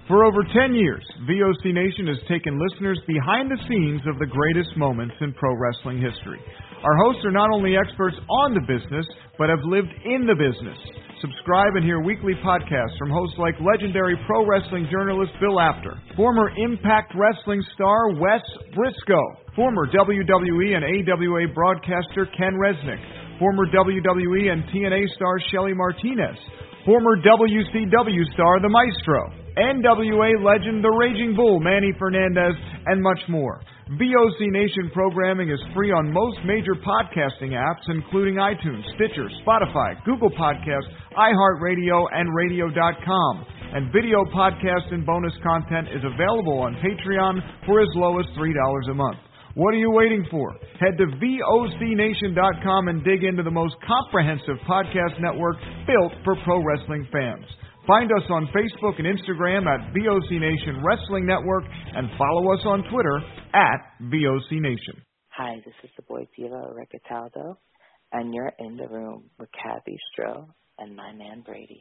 For over 10 years, VOC Nation has taken listeners behind the scenes of the greatest moments in pro wrestling history. Our hosts are not only experts on the business, but have lived in the business. Subscribe and hear weekly podcasts from hosts like legendary pro wrestling journalist Bill Apter, former Impact Wrestling star Wes Briscoe, former WWE and AWA broadcaster Ken Resnick, former WWE and TNA star Shelly Martinez, former WCW star The Maestro, NWA legend The Raging Bull Manny Fernandez, and much more. VOC Nation programming is free on most major podcasting apps, including iTunes, Stitcher, Spotify, Google Podcasts, iHeartRadio, and Radio.com. And video podcast and bonus content is available on Patreon for as low as $3 a month. What are you waiting for? Head to VOCNation.com and dig into the most comprehensive podcast network built for pro wrestling fans. Find us on Facebook and Instagram at VOC Nation Wrestling Network and follow us on Twitter at VOC Nation. Hi, this is the boy diva Recaldo, and you're in the room with Kathy Stroh and my man Brady.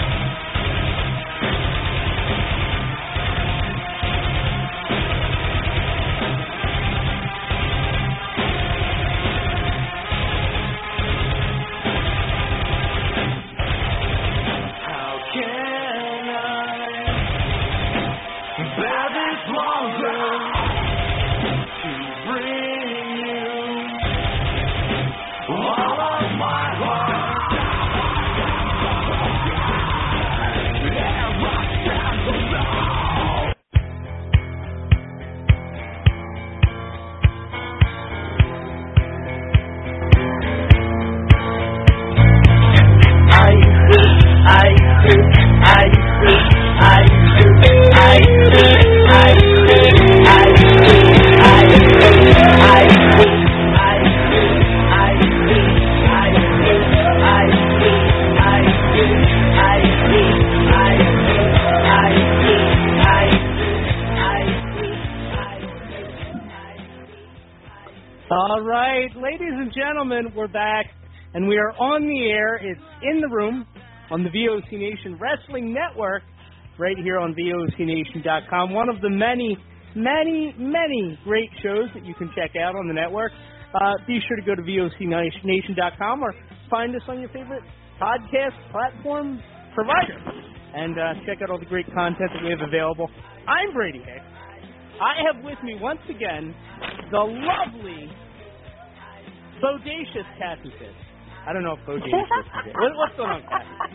All right, ladies and gentlemen, we're back, and we are on the air. It's In the Room on the VOC Nation Wrestling Network, right here on VOCNation.com. One of the many, many, many great shows that you can check out on the network. Be sure to go to VOCNation.com or find us on your favorite podcast platform provider and check out all the great content that we have available. I'm Brady Hicks. I have with me once again the lovely, bodacious Kathy Fitz. I don't know if bodacious is it. What's going on, Kathy?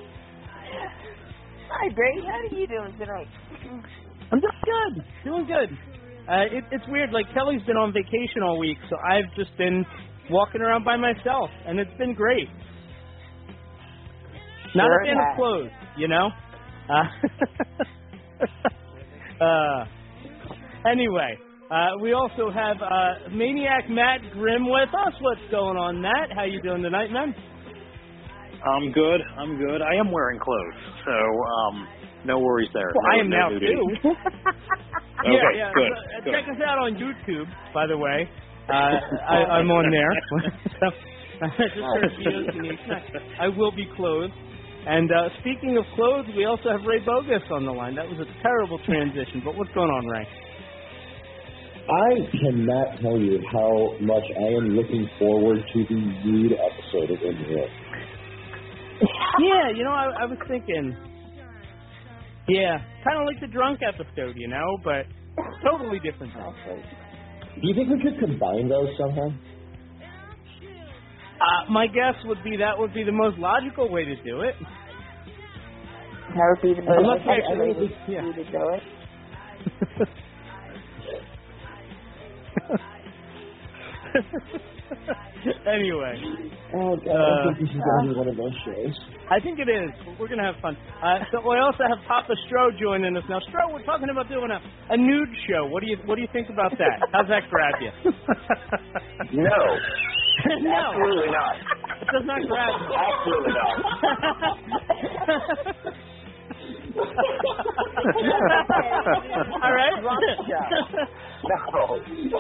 Hi, Brady. How are you doing tonight? I'm doing good. It's weird. Like, Kelly's been on vacation all week, so I've just been walking around by myself, and it's been great. Not a fan of clothes, you know? Anyway, we also have Maniac Matt Grimm with us. What's going on, Matt? How you doing tonight, man? I'm good. I am wearing clothes, so no worries there. Well, I am now, too. Okay, yeah. Good. Check us out on YouTube, by the way. I'm on there. So, just search VOC Nation. I will be clothed. And speaking of clothes, we also have Ray Bogus on the line. That was a terrible transition, but what's going on, Ray? I cannot tell you how much I am looking forward to the nude episode of In the Room. Yeah, you know, I was thinking, yeah, kind of like the drunk episode, you know, but totally different. Do you think we could combine those somehow? My guess would be that would be the most logical way to do it. That would be the most logical way to do it. Anyway. Oh, God, I think this is going to be one of those shows. I think it is. We're going to have fun. So we also have Papa Stroh joining us now. Stroh, we're talking about doing a nude show. What do you think about that? How's that grab you? No. No. Absolutely not. It does not grab you. Absolutely not. All right. No.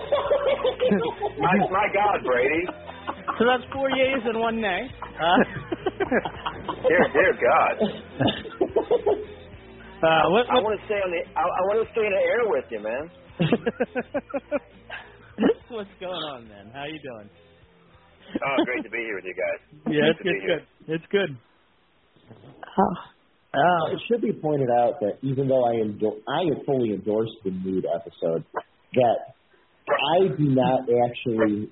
My God, Brady. So that's 4 yeas and 1 nay. Dear God. I want to stay on the. I want to stay in the air with you, man. What's going on, man? How you doing? Oh, great to be here with you guys. Yeah, it's good. It's good. It should be pointed out that even though I have fully endorsed the nude episode, that I do not actually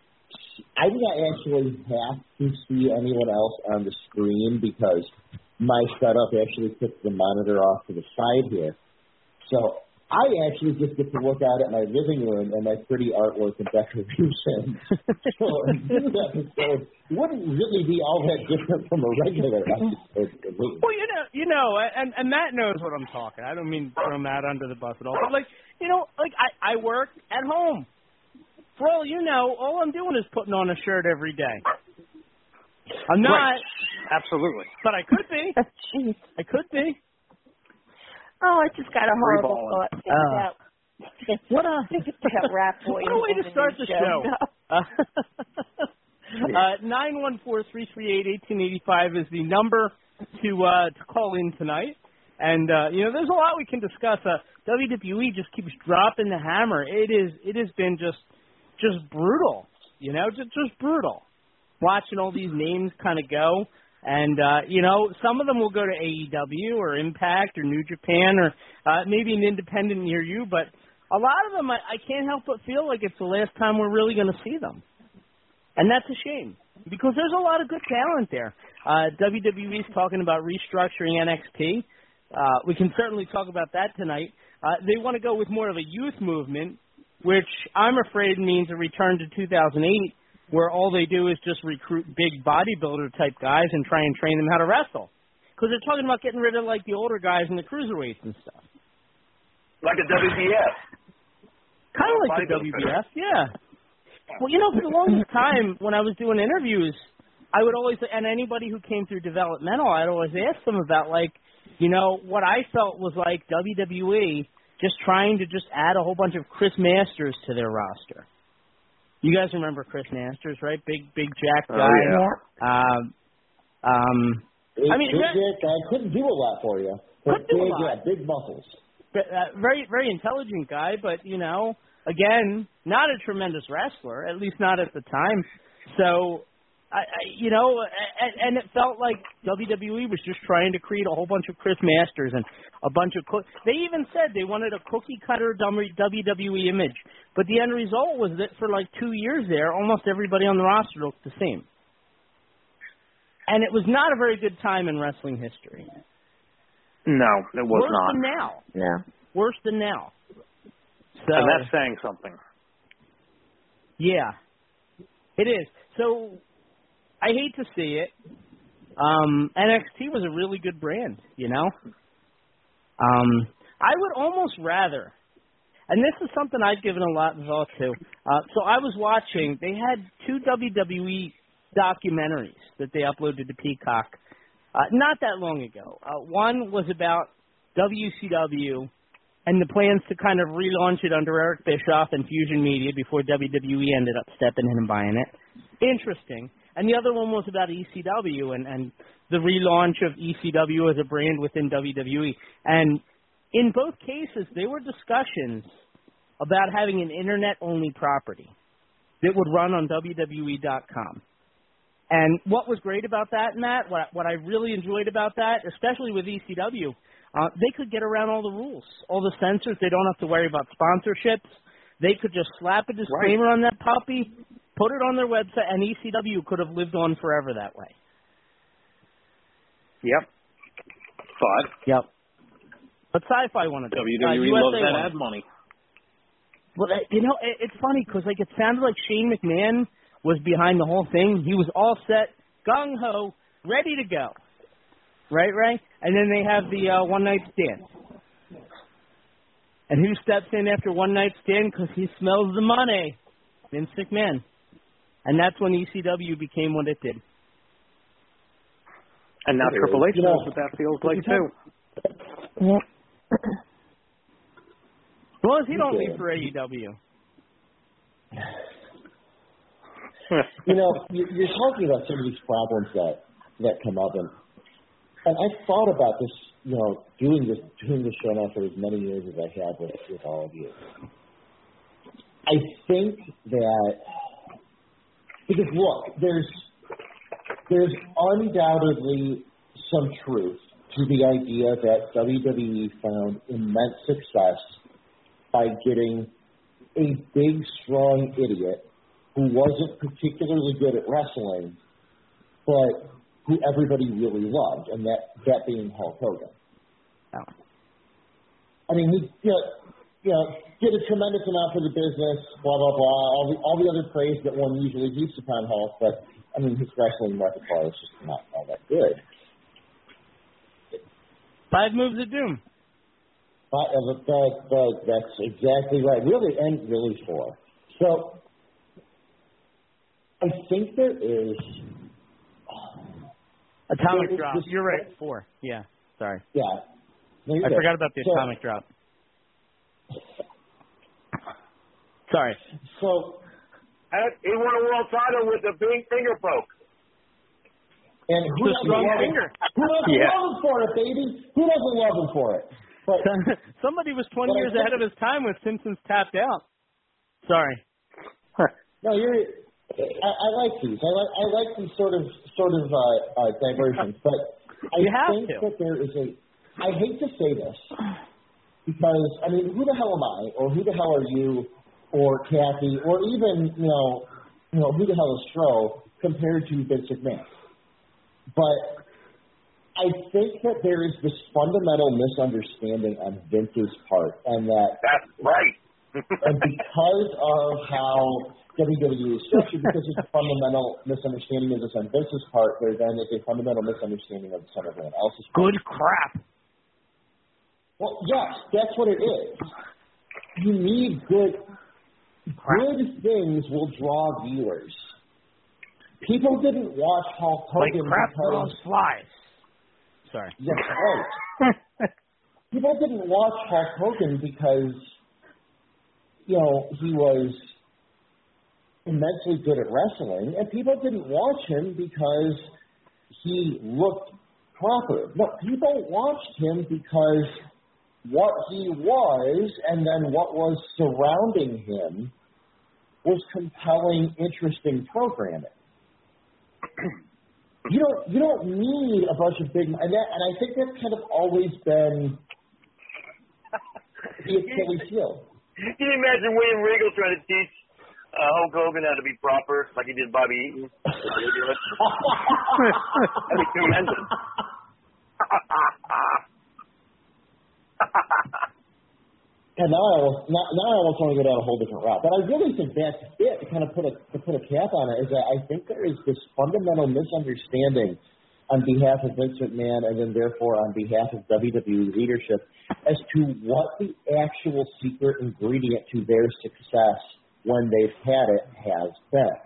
have to see anyone else on the screen because my setup actually puts the monitor off to the side here. So I actually just get to look out at my living room and my pretty artwork and decorations. So a nude episode wouldn't really be all that different from a regular episode for me. Well, you know, and Matt knows what I'm talking. I don't mean to throw Matt under the bus at all. But, I work at home. For all you know, all I'm doing is putting on a shirt every day. I'm not. Right. Absolutely. But I could be. Jeez. I could be. Oh, I just got a horrible thought. What a rap boy. What a way to start the show. 914-338-1885 is the number to call in tonight. And there's a lot we can discuss. WWE just keeps dropping the hammer. It has been just brutal. Just brutal. Watching all these names kind of go. And, some of them will go to AEW or Impact or New Japan or maybe an independent near you. But a lot of them, I can't help but feel like it's the last time we're really going to see them. And that's a shame because there's a lot of good talent there. WWE's talking about restructuring NXT. We can certainly talk about that tonight. They want to go with more of a youth movement, which I'm afraid means a return to 2008. Where all they do is just recruit big bodybuilder-type guys and try and train them how to wrestle. Because they're talking about getting rid of, the older guys and the cruiserweights and stuff. Like a WBF. Kind of like the WBF, yeah. Well, for the longest time, when I was doing interviews, I would always, and anybody who came through developmental, I'd always ask them about, what I felt was like WWE just trying to just add a whole bunch of Chris Masters to their roster. You guys remember Chris Masters, right? Big jack guy. Oh, yeah. Big jack guy couldn't do a lot for you. But big muscles. But, very, very intelligent guy, but, again, not a tremendous wrestler, at least not at the time. So, and it felt like WWE was just trying to create a whole bunch of Chris Masters and a bunch of they even said they wanted a cookie-cutter WWE image. But the end result was that for 2 years there, almost everybody on the roster looked the same. And it was not a very good time in wrestling history. No, it was Worse not. Than now. Yeah. Worse than now. So, and that's saying something. Yeah, it is. So I hate to see it. NXT was a really good brand, I would almost rather, and this is something I've given a lot of thought to. So I was watching, they had 2 WWE documentaries that they uploaded to Peacock not that long ago. One was about WCW and the plans to kind of relaunch it under Eric Bischoff and Fusion Media before WWE ended up stepping in and buying it. Interesting. And the other one was about ECW and the relaunch of ECW as a brand within WWE. And in both cases, there were discussions about having an internet-only property that would run on WWE.com. And what was great about that, Matt, what I really enjoyed about that, especially with ECW, they could get around all the rules, all the censors. They don't have to worry about sponsorships. They could just slap a disclaimer on that puppy, put it on their website, and ECW could have lived on forever that way. Yep. Yep. But Sci-Fi wanted to. WWE loves that ad money. Well, it's funny because it sounded like Shane McMahon was behind the whole thing. He was all set, gung-ho, ready to go. Right, Ray? And then they have the one-night stand. And who steps in after one-night stand because he smells the money? Vince McMahon. And that's when ECW became what it did. And now Triple H knows what that feels like, too. Yeah. As long as he don't leave for AEW. You're talking about some of these problems that come up, and I thought about doing this show now for as many years as I have with all of you, I think that because look, there's undoubtedly some truth to the idea that WWE found immense success by getting a big, strong idiot who wasn't particularly good at wrestling, but who everybody really loved, and that being Hulk Hogan. Oh. I mean, he did a tremendous amount for the business, blah, blah, blah, all the other praise that one usually heaps upon Hulk, but, I mean, his wrestling repertoire is just not all that good. 5 moves of doom. That's exactly right. Really, and really 4. So, I think there is... Atomic drop. You're right, 4. Yeah, sorry. Yeah. No, I forgot about the atomic drop. Sorry. So... He won a world title with a big finger poke. And who doesn't love him for it, baby? Who doesn't love him for it? But, somebody was 20 years ahead of his time with Simpsons tapped out. Sorry. No, I like these. I like these sort of diversions, but I think that there is I hate to say this because I mean, who the hell am I, or who the hell are you, or Kathy, or even who the hell is Stro compared to Vince McMahon? But I think that there is this fundamental misunderstanding on Vince's part, and that's right. and because of how WWE is structured, because there's a fundamental misunderstanding of this on Vince's part, there then is a fundamental misunderstanding of this on everyone else's part. Good crap. Well, yes, that's what it is. You need good things will draw viewers. People didn't watch Hulk Hogan because flies. Sorry. That's right. People didn't watch Hulk Hogan because he was immensely good at wrestling, and people didn't watch him because he looked proper. No, people watched him because what he was and then what was surrounding him was compelling, interesting programming. You don't need a bunch of big, and I think that's kind of always been the Achilles heel. Can you imagine William Regal trying to teach Hulk Hogan how to be proper, like he did Bobby Eaton? That'd be tremendous. And now I almost want to go down a whole different route. But I really think that's it, to kind of put a cap on it, is that I think there is this fundamental misunderstanding on behalf of Vince McMahon and then therefore on behalf of WWE leadership as to what the actual secret ingredient to their success when they've had it has been.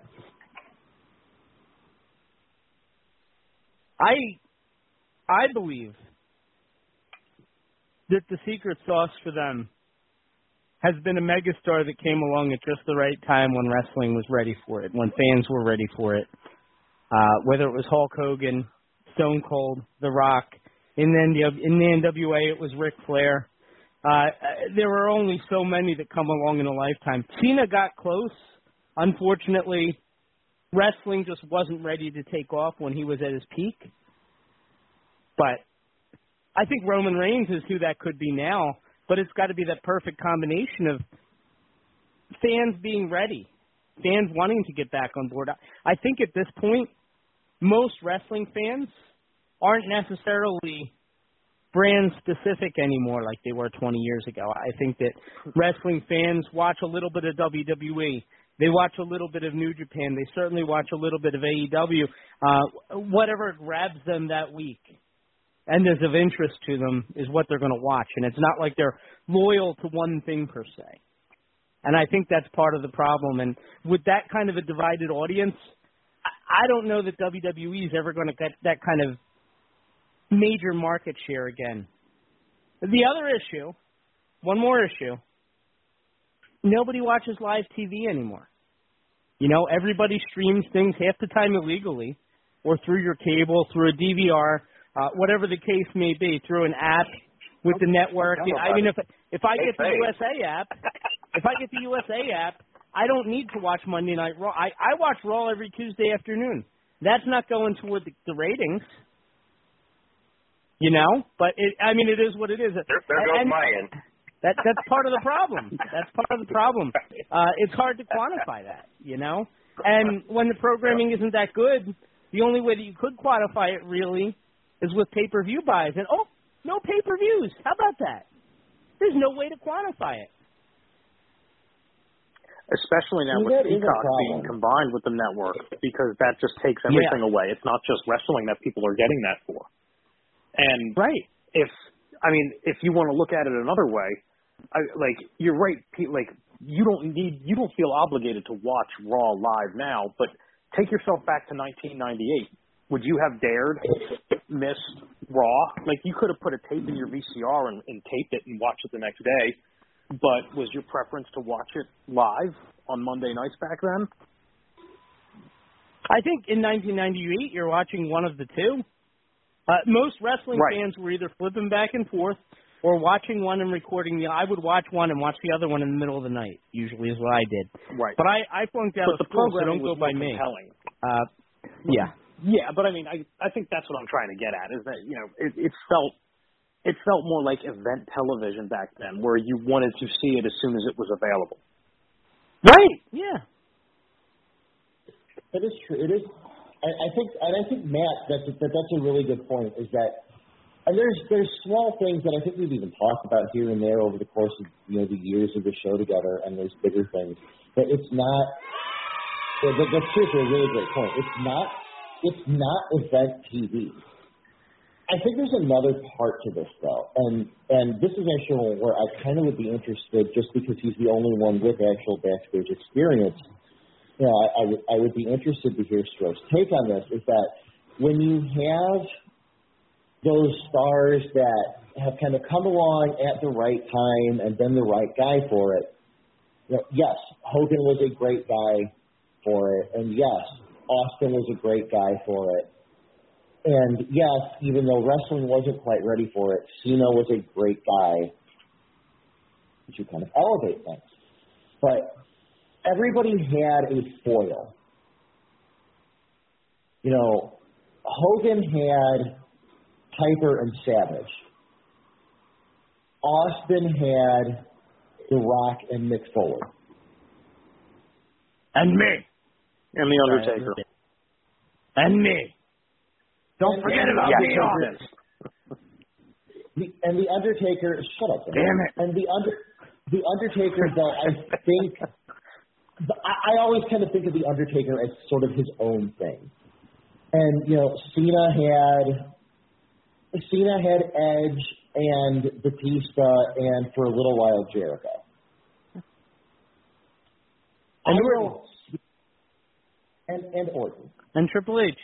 I believe that the secret sauce for them has been a megastar that came along at just the right time when wrestling was ready for it, when fans were ready for it. Whether it was Hulk Hogan, Stone Cold, The Rock, in the NWA it was Ric Flair. There were only so many that come along in a lifetime. Cena got close. Unfortunately, wrestling just wasn't ready to take off when he was at his peak. But I think Roman Reigns is who that could be now. But it's got to be that perfect combination of fans being ready, fans wanting to get back on board. I think at this point, most wrestling fans aren't necessarily brand specific anymore like they were 20 years ago. I think that wrestling fans watch a little bit of WWE. They watch a little bit of New Japan. They certainly watch a little bit of AEW. Whatever grabs them that week and is of interest to them is what they're going to watch. And it's not like they're loyal to one thing per se. And I think that's part of the problem. And with that kind of a divided audience, I don't know that WWE is ever going to get that kind of major market share again. The other issue, one more issue, nobody watches live TV anymore. You know, everybody streams things half the time illegally or through your cable, through a DVR, whatever the case may be, through an app with the network. I mean, if I get the USA app, I don't need to watch Monday Night Raw. I watch Raw every Tuesday afternoon. That's not going toward the ratings, you know. But it is what it is. There goes my end. That's part of the problem. That's part of the problem. It's hard to quantify that, you know. And when the programming isn't that good, the only way that you could quantify it really is with pay-per-view buys. And no pay-per-views. How about that? There's no way to quantify it. Especially now with Peacock being combined with the network, because that just takes everything away. It's not just wrestling that people are getting that for. And right. If you want to look at it another way, you're right. You don't feel obligated to watch Raw live now, but take yourself back to 1998. Would you have dared miss Raw? Like, you could have put a tape in your VCR and taped it and watched it the next day, but was your preference to watch it live on Monday nights back then? I think in 1998 you're watching one of the two. Most wrestling fans were either flipping back and forth or watching one and recording I would watch one and watch the other one in the middle of the night, usually is what I did. Right. But I flunked out of school, so don't go by me. Yeah. Yeah, but I think that's what I'm trying to get at, is that, you know, it felt more like event television back then, where you wanted to see it as soon as it was available. Right. Yeah. It is true. It is. I think Matt, that's a really good point. Is that, and there's small things that I think we've even talked about here and there over the course of the years of the show together, and there's bigger things. But it's not. That's seriously a really great point. It's not event TV. I think there's another part to this, though, and this is actually where I kind of would be interested, just because he's the only one with actual backstage experience. You know, I would be interested to hear Stroh's take on this. Is that when you have those stars that have kind of come along at the right time and been the right guy for it, you know, yes, Hogan was a great guy for it, and yes, Austin was a great guy for it. And yes, even though wrestling wasn't quite ready for it, Cena was a great guy to kind of elevate things. But everybody had a foil. You know, Hogan had Piper and Savage. Austin had The Rock and Mick Foley. And me. And The Undertaker. And me. Don't forget about me on this. And The Undertaker, shut up. Damn it. And The Undertaker, though, I think, I always kind of think of The Undertaker as sort of his own thing. And, you know, Cena had Edge and Batista and, for a little while, Jericho. And Orton. And Orton. And Triple H.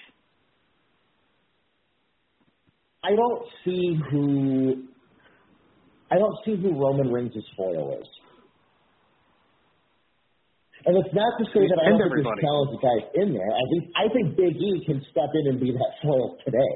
I don't see who Roman Reigns' foil is. And it's not to say that I don't think there's talented guys in there. I think Big E can step in and be that foil today.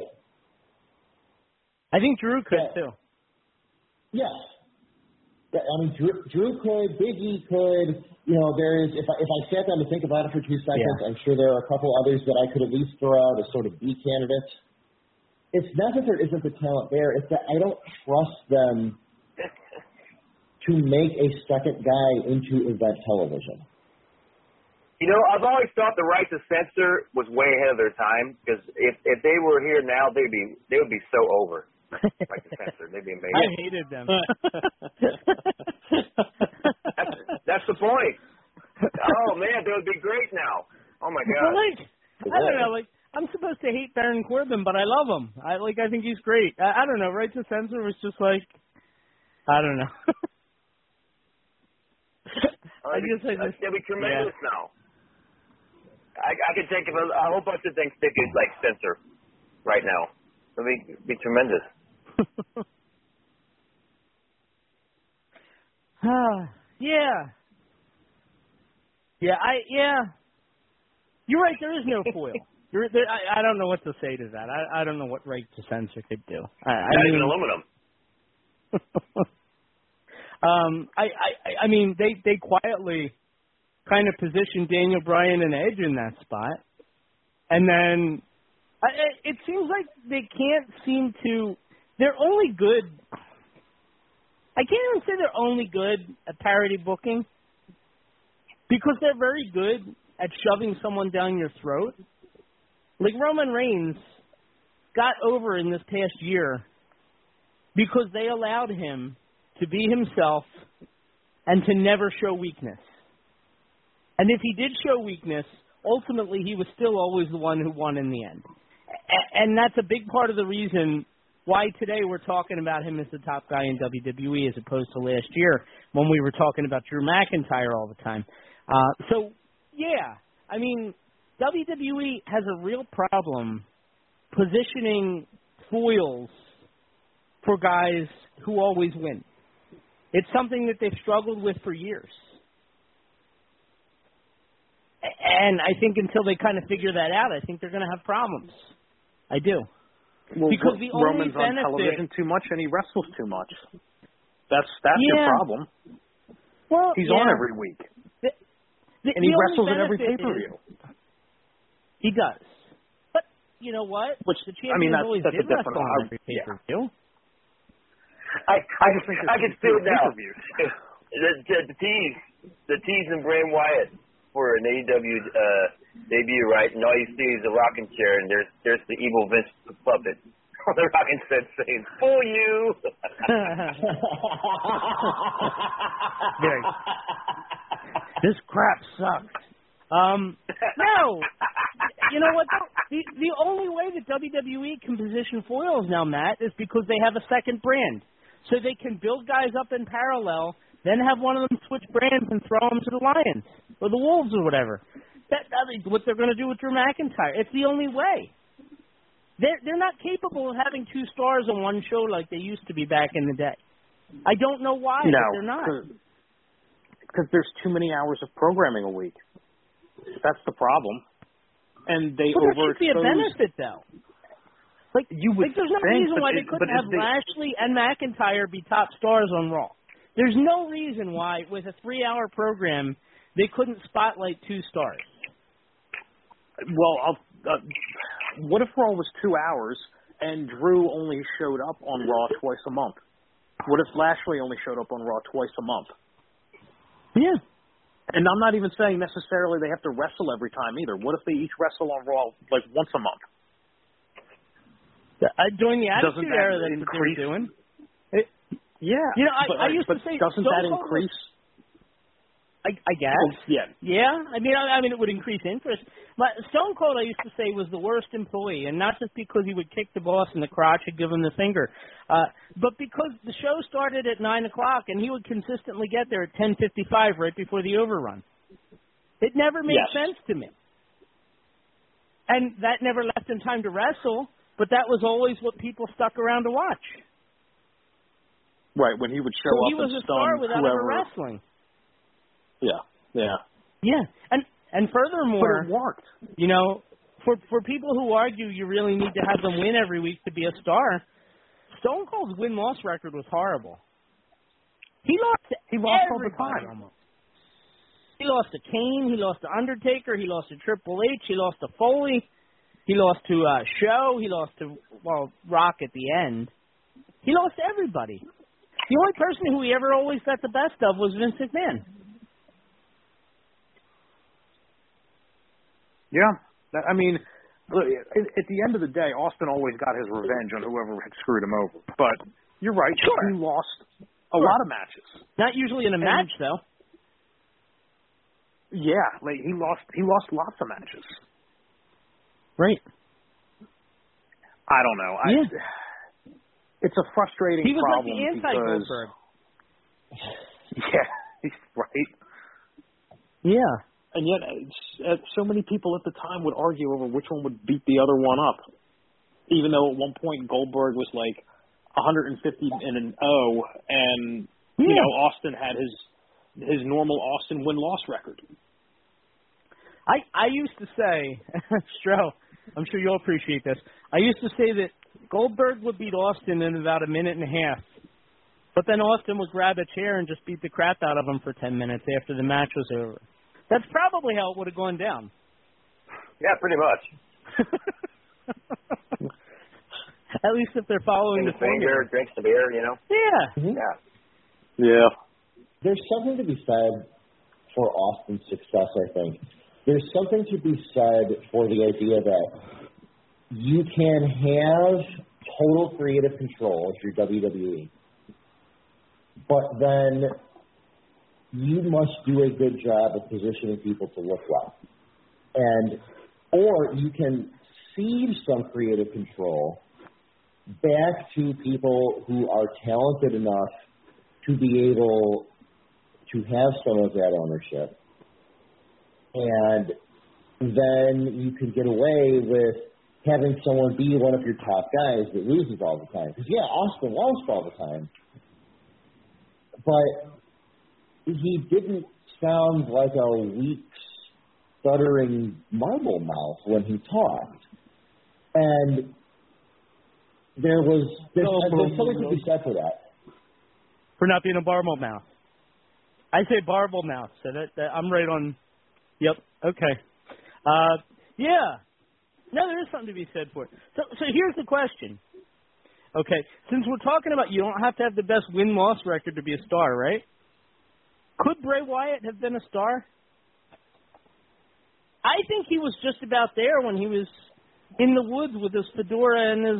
I think Drew could too. Yes. I mean, Drew could, Big E could. You know, if I sat down to think about it for 2 seconds, I'm sure there are a couple others that I could at least throw out as sort of B candidates. It's not that there isn't the talent there. It's that I don't trust them to make a second guy into event television. You know, I've always thought the right to censor was way ahead of their time, because if they were here now, they would be so over. Right to censor, they'd be amazing. I hated them. That's the point. Oh man, they would be great now. Oh my God. I don't know, I'm supposed to hate Baron Corbin, but I love him. I think he's great. I don't know. Right to censor was just I don't know. They'll be tremendous now. I can think of a whole bunch of things they could censor right now. It'll be tremendous. Yeah. You're right. There is no foil. I don't know what to say to that. I don't know what Right to Censor could do. Not even aluminum. I mean, they quietly kind of positioned Daniel Bryan and Edge in that spot, and then it seems like they can't seem to. They're only good. I can't even say they're only good at parody booking because they're very good at shoving someone down your throat. Like Roman Reigns got over in this past year because they allowed him to be himself and to never show weakness. And if he did show weakness, ultimately he was still always the one who won in the end. And that's a big part of the reason why today we're talking about him as the top guy in WWE as opposed to last year when we were talking about Drew McIntyre all the time. So, yeah, I mean, WWE has a real problem positioning foils for guys who always win. It's something that they've struggled with for years. And I think until they kind of figure that out, I think they're going to have problems. I do. Well, because the only Roman's on television too much and he wrestles too much. That's your problem. Well, he's on every week. And he wrestles at every pay-per-view. He does. But you know what? The champion always that's did a different wrestle on every pay-per-view. I can see it now. The tease in Bray Wyatt for an AEW debut, right? And all you see is a rocking chair, and there's the evil Vince puppet on the rocking set saying, "Fool you!" This crap sucks. No, you know what? The only way that WWE can position foils now, Matt, is because they have a second brand, so they can build guys up in parallel. Then have one of them switch brands and throw them to the Lions or the Wolves or whatever. That's what they're going to do with Drew McIntyre. It's the only way. They're not capable of having two stars on one show like they used to be back in the day. I don't know why, but they're not. Because there's too many hours of programming a week. That's the problem. And they overexpose. There should be a benefit, though. There's no reason why they couldn't have Lashley and McIntyre be top stars on Raw. There's no reason why, with a 3-hour program, they couldn't spotlight two stars. Well, what if Raw was 2 hours and Drew only showed up on Raw twice a month? What if Lashley only showed up on Raw twice a month? Yeah. And I'm not even saying necessarily they have to wrestle every time either. What if they each wrestle on Raw like once a month? During the Attitude Era, that's what they were doing. Yeah. You know, I used to say, doesn't that increase? I guess. Yeah. Yeah. I mean, it would increase interest. But Stone Cold, I used to say, was the worst employee, and not just because he would kick the boss in the crotch and give him the finger, but because the show started at 9 o'clock, and he would consistently get there at 10:55, right before the overrun. It never made sense to me. And that never left him time to wrestle, but that was always what people stuck around to watch. Right, when he would show up he was and a star without ever wrestling. Yeah. And furthermore, but it worked. You know, for people who argue you really need to have them win every week to be a star, Stone Cold's win-loss record was horrible. He lost all the time. Almost. He lost to Kane. He lost to Undertaker. He lost to Triple H. He lost to Foley. He lost to Show. He lost to Rock at the end. He lost to everybody. The only person who he ever always got the best of was Vince McMahon. Yeah. I mean, look, at the end of the day, Austin always got his revenge on whoever had screwed him over. But you're right. Sure. He lost a lot of matches. Not usually in a match, though. Yeah. He lost lots of matches. Right. I don't know. It's a frustrating problem. He was like the anti-Goldberg. Yeah, right. Yeah. And yet, so many people at the time would argue over which one would beat the other one up. Even though at one point Goldberg was like 150-0, and you know Austin had his normal Austin win-loss record. I used to say, Stro, I'm sure you'll appreciate this. I used to say that Goldberg would beat Austin in about a minute and a half, but then Austin would grab a chair and just beat the crap out of him for 10 minutes after the match was over. That's probably how it would have gone down. Yeah, pretty much. At least if they're following the formula. Drink some beer, you know? Yeah. Mm-hmm. Yeah. There's something to be said for Austin's success, I think. There's something to be said for the idea that you can have total creative control if you're WWE, but then you must do a good job of positioning people to look well. Or you can cede some creative control back to people who are talented enough to be able to have some of that ownership. And then you can get away with having someone be one of your top guys that loses all the time. Because, yeah, Austin lost all the time. But he didn't sound like a weak, stuttering marble mouth when he talked. And there's something to be said for that. For not being a marble mouth. I say marble mouth, so that I'm right on. Yep. Okay. Yeah. No, there is something to be said for it. So here's the question. Okay, since we're talking about you don't have to have the best win-loss record to be a star, right? Could Bray Wyatt have been a star? I think he was just about there when he was in the woods with his fedora and his,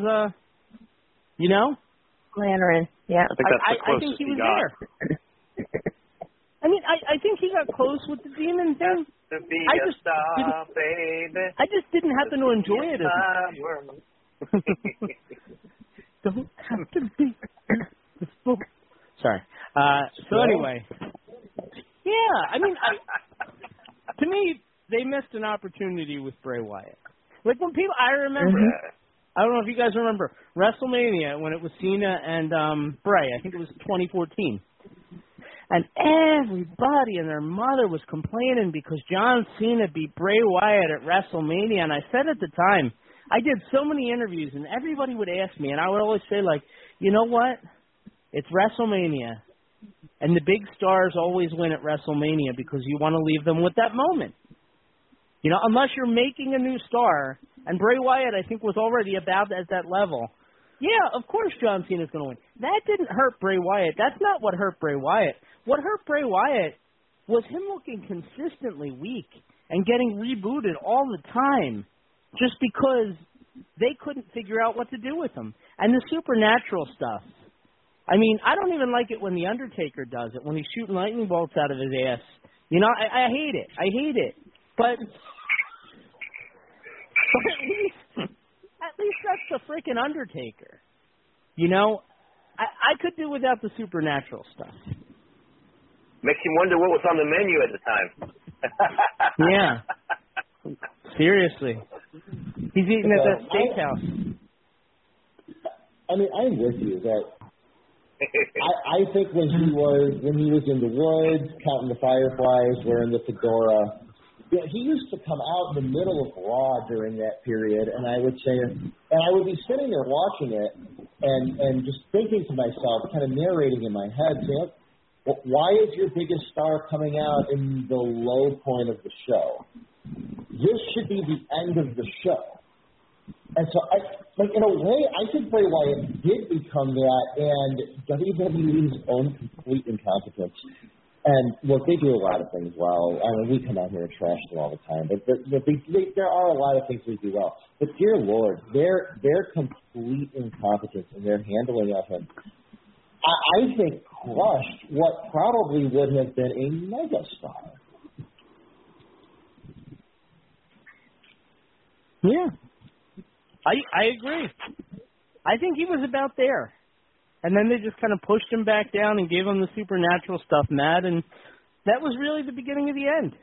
Lantern. Yeah. I think that's the closest I think he was got. there. I mean, I think he got close with the demon thing. I just didn't happen to enjoy it as much. Don't have to be. Sorry. So anyway, yeah. I mean, to me, they missed an opportunity with Bray Wyatt. Like when people, I remember. I don't know if you guys remember WrestleMania when it was Cena and Bray. I think it was 2014. And everybody and their mother was complaining because John Cena beat Bray Wyatt at WrestleMania. And I said at the time, I did so many interviews, and everybody would ask me, and I would always say, like, you know what? It's WrestleMania. And the big stars always win at WrestleMania because you want to leave them with that moment. You know, unless you're making a new star, and Bray Wyatt, I think, was already about at that level. Yeah, of course John Cena's going to win. That didn't hurt Bray Wyatt. That's not what hurt Bray Wyatt. What hurt Bray Wyatt was him looking consistently weak and getting rebooted all the time just because they couldn't figure out what to do with him. And the supernatural stuff. I mean, I don't even like it when The Undertaker does it, when he's shooting lightning bolts out of his ass. You know, I hate it. I hate it. But at least that's the freaking Undertaker. You know, I could do without the supernatural stuff. Makes you wonder what was on the menu at the time. Yeah. Seriously. He's eating at that steakhouse. I mean, I'm with you that I think when he was in the woods, counting the fireflies, wearing the fedora, yeah, he used to come out in the middle of Raw during that period, and I would be sitting there watching it and just thinking to myself, kind of narrating in my head, saying, why is your biggest star coming out in the low point of the show? This should be the end of the show. And so, in a way, I think Bray Wyatt did become that, and WWE's own complete incompetence. And look, they do a lot of things well. I mean, we come out here and trash them all the time, but there are a lot of things they do well. But dear Lord, their complete incompetence in their handling of him, I think, crushed what probably would have been a megastar. Yeah. I agree. I think he was about there. And then they just kind of pushed him back down and gave him the supernatural stuff, Matt, and that was really the beginning of the end.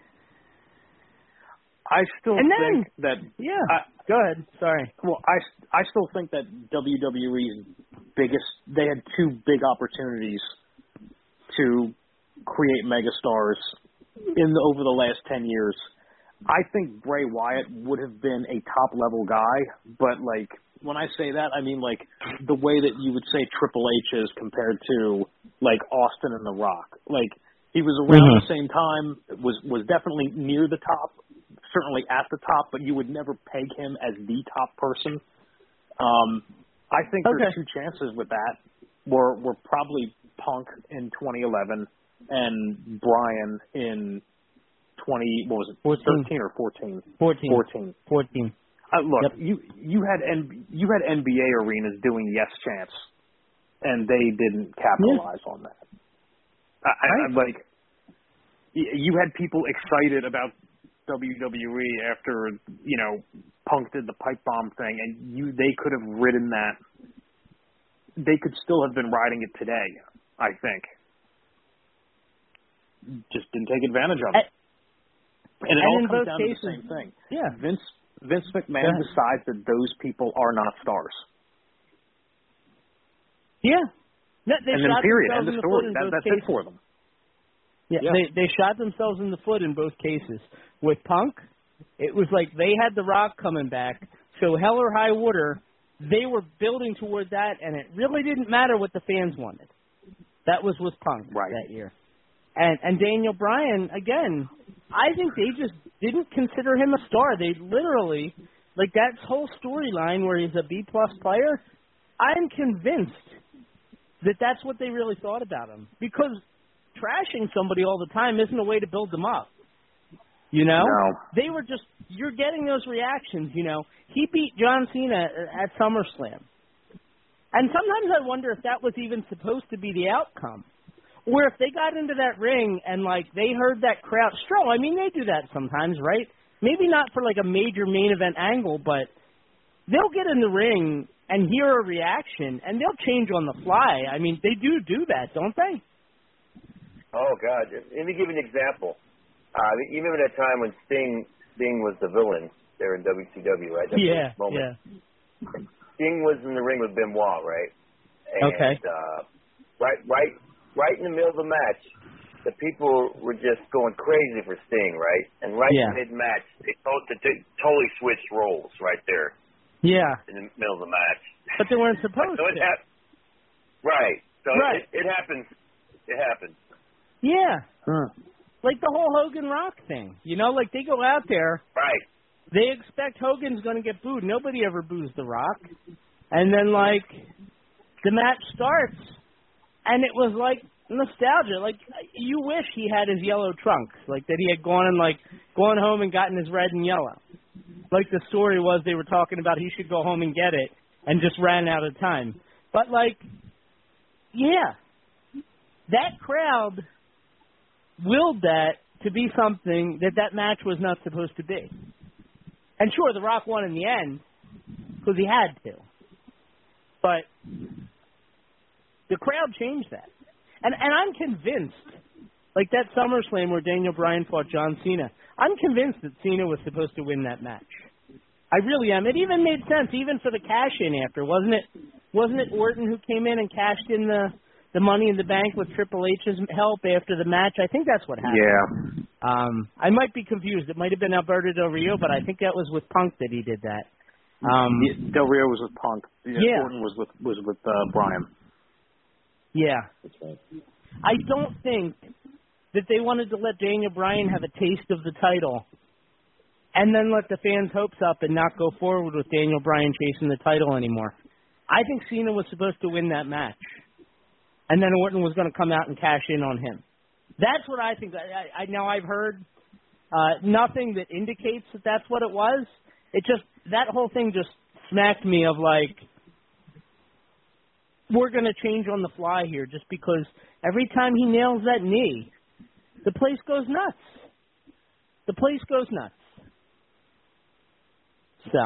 I still think that... Yeah, go ahead. Sorry. Well, I still think that WWE's they had two big opportunities to create megastars over the last 10 years. I think Bray Wyatt would have been a top-level guy, but, like, when I say that, I mean, like, the way that you would say Triple H is compared to, like, Austin and The Rock. Like, he was around the same time, was definitely near the top, certainly at the top, but you would never peg him as the top person. I think there's two chances with that. We're probably Punk in 2011 and Bryan in 13 or 14? 14. Look, you had NBA arenas doing Yes Chants, and they didn't capitalize on that. Like, you had people excited about WWE after, you know, Punk did the pipe bomb thing, and they could have ridden that. They could still have been riding it today, I think. Just didn't take advantage of it. And it all comes down to the same thing. Yeah. Vince McMahon decides that those people are not stars. Yeah. And then period, end of story. That's it for them. Yeah. They shot themselves in the foot in both cases. With Punk, it was like they had The Rock coming back, so hell or high water, they were building toward that, and it really didn't matter what the fans wanted. That was with Punk that year. And Daniel Bryan, again, I think they just didn't consider him a star. They literally, like that whole storyline where he's a B-plus player, I'm convinced that that's what they really thought about him. Because trashing somebody all the time isn't a way to build them up. You know? No. They were just, you're getting those reactions, you know. He beat John Cena at SummerSlam. And sometimes I wonder if that was even supposed to be the outcome. Or if they got into that ring and, like, they heard that crowd. Stroll, I mean, they do that sometimes, right? Maybe not for, like, a major main event angle, but they'll get in the ring and hear a reaction, and they'll change on the fly. I mean, they do that, don't they? Oh, God. Let me give you an example. You remember that time when Sting was the villain there in WCW, right? That moment. Sting was in the ring with Benoit, right? And, right in the middle of the match, the people were just going crazy for Sting, right? And in mid-match, they totally switched roles right there. Yeah. In the middle of the match. But they weren't supposed to. Right. So it happens. It happens. Yeah. Like the whole Hogan Rock thing. You know, like they go out there. Right. They expect Hogan's going to get booed. Nobody ever boos The Rock. And then, like, the match starts, and it was like nostalgia. Like, you wish he had his yellow trunks. Like, that he had gone home and gotten his red and yellow. Like the story was they were talking about he should go home and get it and just ran out of time. But, like, yeah, that crowd willed that to be something that match was not supposed to be. And sure, The Rock won in the end because he had to. But the crowd changed that. And I'm convinced, like that SummerSlam where Daniel Bryan fought John Cena, I'm convinced that Cena was supposed to win that match. I really am. It even made sense, even for the cash-in after, wasn't it? Wasn't it Orton who came in and cashed in the Money in the Bank with Triple H's help after the match? I think that's what happened. Yeah. I might be confused. It might have been Alberto Del Rio, but I think that was with Punk that he did that. Del Rio was with Punk. Orton was with Bryan. Yeah. That's right. I don't think that they wanted to let Daniel Bryan have a taste of the title and then let the fans' hopes up and not go forward with Daniel Bryan chasing the title anymore. I think Cena was supposed to win that match. And then Orton was going to come out and cash in on him. That's what I think. Now I've heard nothing that indicates that that's what it was. It just, that whole thing just smacked me of like, we're going to change on the fly here just because every time he nails that knee, the place goes nuts. The place goes nuts. So,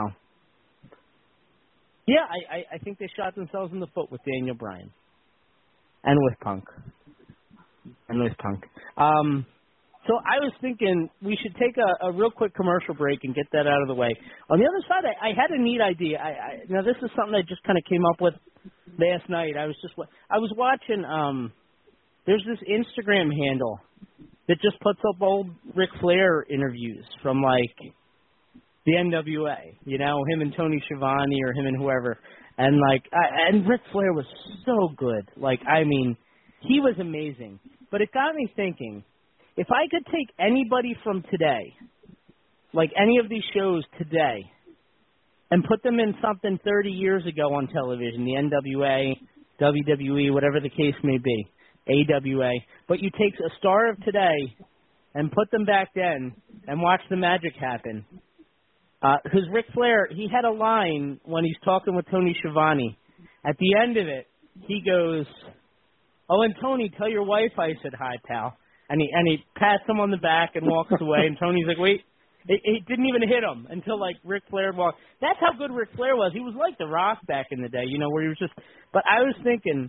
yeah, I think they shot themselves in the foot with Daniel Bryan. And with Punk. So I was thinking we should take a real quick commercial break and get that out of the way. On the other side, I had a neat idea. Now, this is something I just kind of came up with last night. I was watching, there's this Instagram handle that just puts up old Ric Flair interviews from, like, the NWA, you know, him and Tony Schiavone or him and whoever. And, like, and Ric Flair was so good. Like, I mean, he was amazing. But it got me thinking, if I could take anybody from today, like any of these shows today, and put them in something 30 years ago on television, the NWA, WWE, whatever the case may be, AWA, but you take a star of today and put them back then and watch the magic happen. Because Ric Flair, he had a line when he's talking with Tony Schiavone. At the end of it, he goes, "Oh, and Tony, tell your wife I said hi, pal." And he pats him on the back and walks away. And Tony's like, "Wait." It didn't even hit him until, like, Ric Flair walked. That's how good Ric Flair was. He was like The Rock back in the day, you know, where he was just... But I was thinking,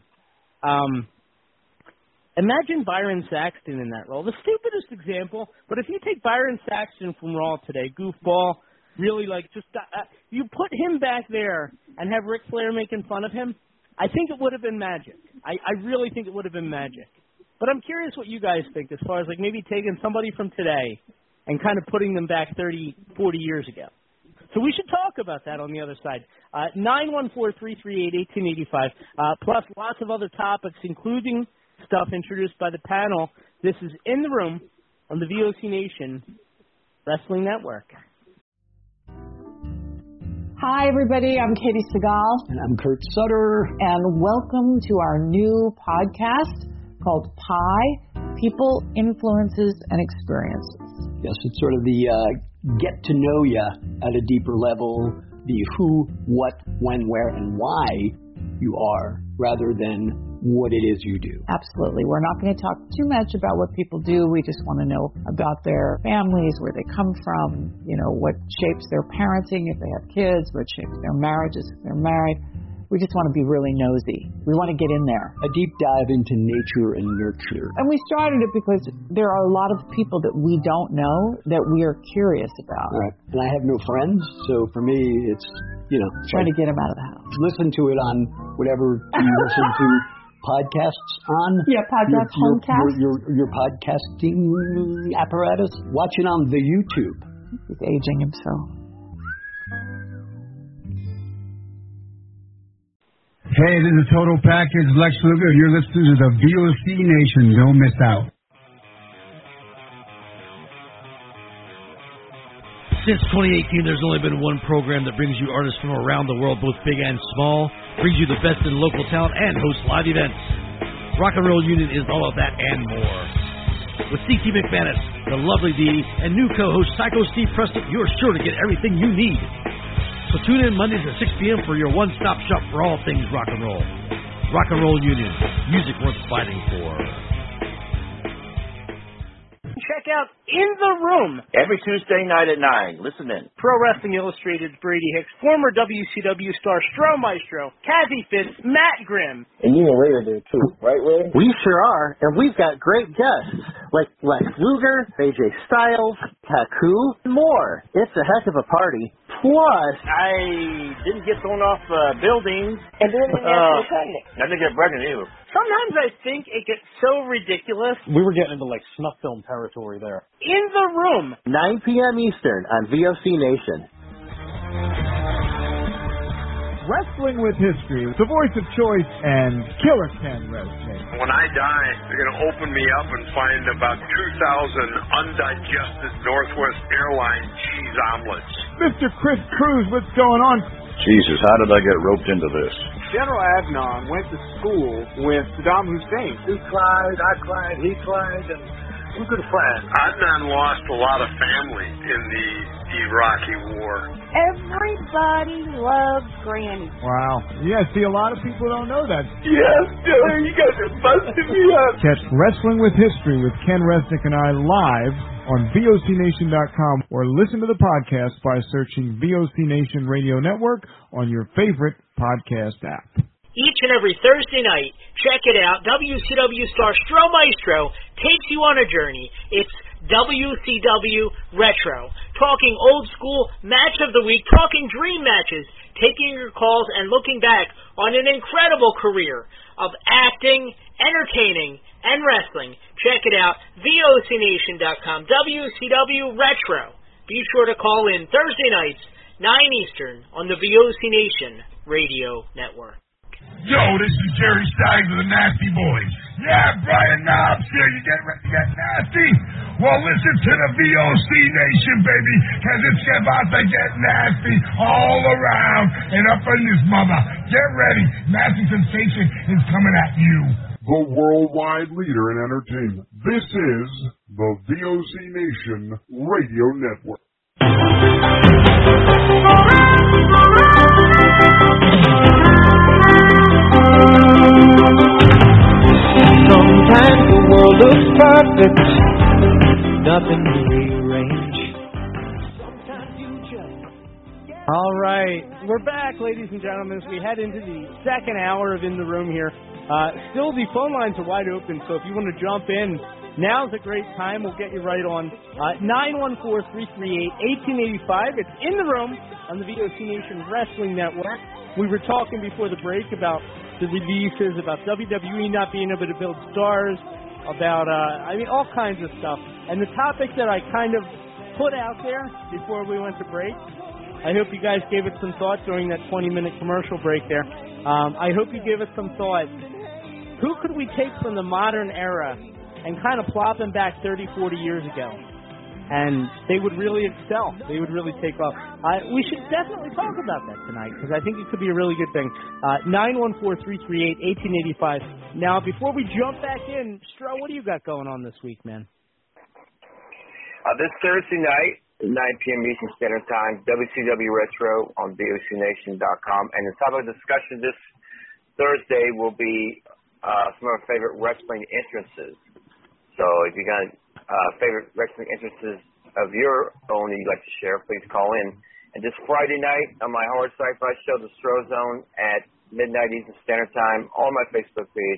imagine Byron Saxton in that role. The stupidest example, but if you take Byron Saxton from Raw today, goofball, really, like, just... you put him back there and have Ric Flair making fun of him, I think it would have been magic. I really think it would have been magic. But I'm curious what you guys think as far as, like, maybe taking somebody from today and kind of putting them back 30, 40 years ago. So we should talk about that on the other side. 914-338-1885, plus lots of other topics, including stuff introduced by the panel. This is In the Room on the VOC Nation Wrestling Network. Hi, everybody. I'm Katie Segal. And I'm Kurt Sutter. And welcome to our new podcast called PIE, People, Influences, and Experiences. Yes, it's sort of the get to know you at a deeper level, the who, what, when, where, and why you are, rather than what it is you do. Absolutely. We're not going to talk too much about what people do. We just want to know about their families, where they come from, you know, what shapes their parenting if they have kids, what shapes their marriages if they're married. We just want to be really nosy. We want to get in there. A deep dive into nature and nurture. And we started it because there are a lot of people that we don't know that we are curious about. Right. And I have no friends, so for me, it's, you know. Trying to get them out of the house. Listen to it on whatever you listen to podcasts on. Yeah, podcast, homecast. Your podcasting apparatus. Watch it on the YouTube. He's aging himself. Hey, this is Total Package, Lex Luger. You're listening to the VOC Nation. Don't miss out. Since 2018, there's only been one program that brings you artists from around the world, both big and small, brings you the best in local talent, and hosts live events. Rock and Roll Union is all of that and more. With C.T. McManus, the lovely Dee, and new co-host Psycho Steve Preston, you're sure to get everything you need. So tune in Mondays at 6 p.m. for your one-stop shop for all things rock and roll. Rock and Roll Union, music worth fighting for. Check out In the Room. Every Tuesday night at 9. Listen in. Pro Wrestling Illustrated's Brady Hicks, former WCW star Stro Maestro, Kathy Fitz, Matt Grimm. And you and Ray are there too, right, Ray? We sure are, and we've got great guests like Lex Luger, AJ Styles, Taku, and more. It's a heck of a party. Plus, I didn't get thrown off buildings. And then I didn't get pregnant either. Sometimes I think it gets so ridiculous. We were getting into, like, snuff film territory there. In the Room. 9 p.m. Eastern on VOC Nation. Wrestling with History, the voice of choice, and Killer Ken Resnick. When I die, they're going to open me up and find about 2,000 undigested Northwest Airlines cheese omelets. Mr. Chris Cruz, what's going on? Jesus, how did I get roped into this? General Adnan went to school with Saddam Hussein. He cried, I cried, he cried, and we're good friends. Adnan lost a lot of family in the Iraqi war. Everybody loves Granny. Wow. Yeah, see, a lot of people don't know that. Yes, Dylan, you guys are busting me up. Catch Wrestling with History with Ken Resnick and I live on VOCNation.com or listen to the podcast by searching VOC Nation Radio Network on your favorite podcast app. Each and every Thursday night, check it out. WCW star Stro Maestro takes you on a journey. It's WCW Retro. Talking old school match of the week, talking dream matches, taking your calls and looking back on an incredible career of acting, entertaining, and wrestling. Check it out, VOCNation.com, WCW Retro. Be sure to call in Thursday nights, 9 Eastern, on the VOC Nation Radio Network. Yo, this is Jerry Stein of the Nasty Boys. Yeah, Brian Knobs here. You get ready to get nasty? Well, listen to the VOC Nation, baby, because it's about to get nasty all around and up in this mother. Get ready. Nasty Sensation is coming at you. The worldwide leader in entertainment. This is the VOC Nation Radio Network. Sometimes the world looks perfect, nothing to rearrange. All right, we're back, ladies and gentlemen, as we head into the second hour of In the Room here. Still, the phone lines are wide open, so if you want to jump in, now's a great time. We'll get you right on. 914-338-1885. It's In the Room on the VOC Nation Wrestling Network. We were talking before the break about the releases, about WWE not being able to build stars, about, all kinds of stuff. And the topic that I kind of put out there before we went to break, I hope you guys gave it some thought during that 20-minute commercial break there. I hope you gave it some thought. Who could we take from the modern era and kind of plop them back 30, 40 years ago? And they would really excel. They would really take off. We should definitely talk about that tonight because I think it could be a really good thing. 914-338-1885. Now, before we jump back in, Stro, what do you got going on this week, man? This Thursday night, 9 p.m. Eastern Standard Time, WCW Retro on VOCNation.com. And the topic of discussion this Thursday will be some of our favorite wrestling entrances. So if you got favorite wrestling entrances of your own that you'd like to share, please call in. And this Friday night on my Hard Sci-Fi show, The Stro Zone, at midnight Eastern Standard Time, on my Facebook page,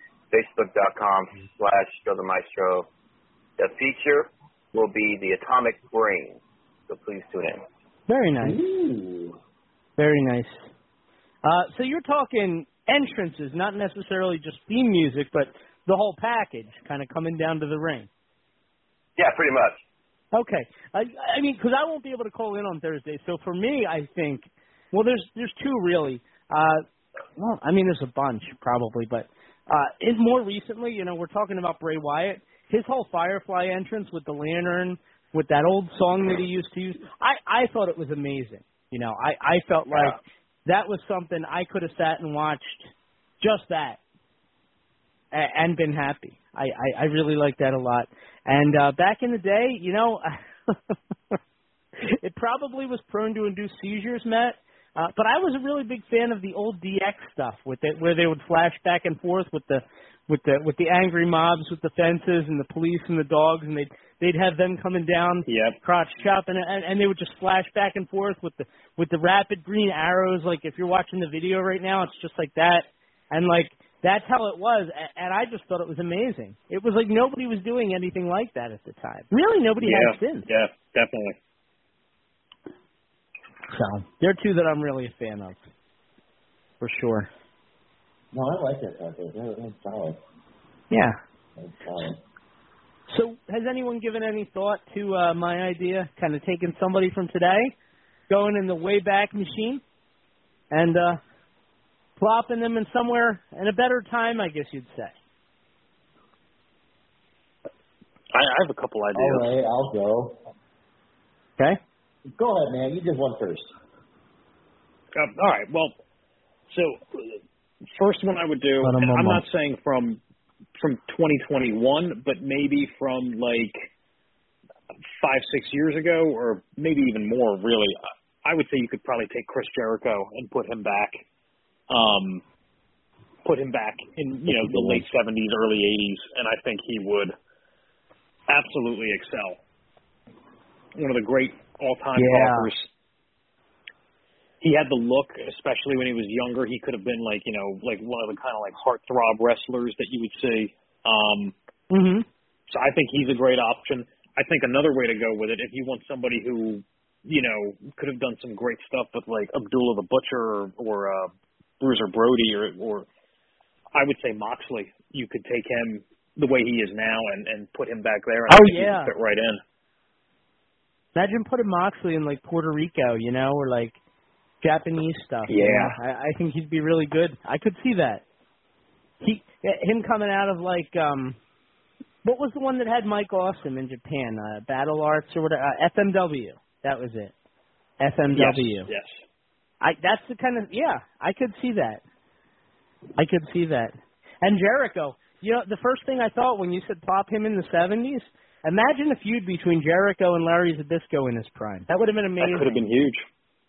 facebook.com/StroTheMaestro. The feature will be the Atomic Brain. So please tune in. Very nice. Ooh. Very nice. So you're talking entrances, not necessarily just theme music, but the whole package kind of coming down to the ring. Yeah, pretty much. Okay. I mean, because I won't be able to call in on Thursday. So for me, I think, well, there's two really. There's a bunch probably, but more recently, we're talking about Bray Wyatt. His whole Firefly entrance with the lantern, with that old song that he used to use, I thought it was amazing. I felt like that was something I could have sat and watched just that and been happy. I really like that a lot. And back in the day, it probably was prone to induce seizures, Matt. But I was a really big fan of the old DX stuff where they would flash back and forth with the angry mobs with the fences and the police and the dogs, and they'd have them coming down, crotch chopping, and they would just flash back and forth with the rapid green arrows. Like if you're watching the video right now, it's just like that, and like that's how it was. And I just thought it was amazing. It was like nobody was doing anything like that at the time. Really, nobody has since. Yeah, definitely. So they're two that I'm really a fan of, for sure. No, I like that content. That's solid. Yeah. That's solid. So has anyone given any thought to my idea, kind of taking somebody from today, going in the Wayback Machine, and plopping them in somewhere in a better time, I guess you'd say? I have a couple ideas. All right, I'll go. Okay. Go ahead, man. You just went first. All right. Well, so first one I would do, and I'm not saying from 2021, but maybe from like 5-6 years ago, or maybe even more. Really, I would say you could probably take Chris Jericho and put him back in the late 70s, early 80s, and I think he would absolutely excel. One of the great all-time talkers. He had the look, especially when he was younger. He could have been like one of the kind of like heartthrob wrestlers that you would see. So I think he's a great option. I think another way to go with it, if you want somebody who, could have done some great stuff with like Abdullah the Butcher or Bruiser Brody or I would say Moxley. You could take him the way he is now and put him back there. And he would fit right in. Imagine putting Moxley in like Puerto Rico, or like Japanese stuff. Yeah, I think he'd be really good. I could see that. Him coming out of like what was the one that had Mike Awesome in Japan? Battle Arts or whatever. FMW. That was it. FMW. Yes. That's the kind of I could see that. And Jericho. The first thing I thought when you said pop him in the 70s, imagine a feud between Jericho and Larry Zbyszko in his prime. That would have been amazing. That could have been huge.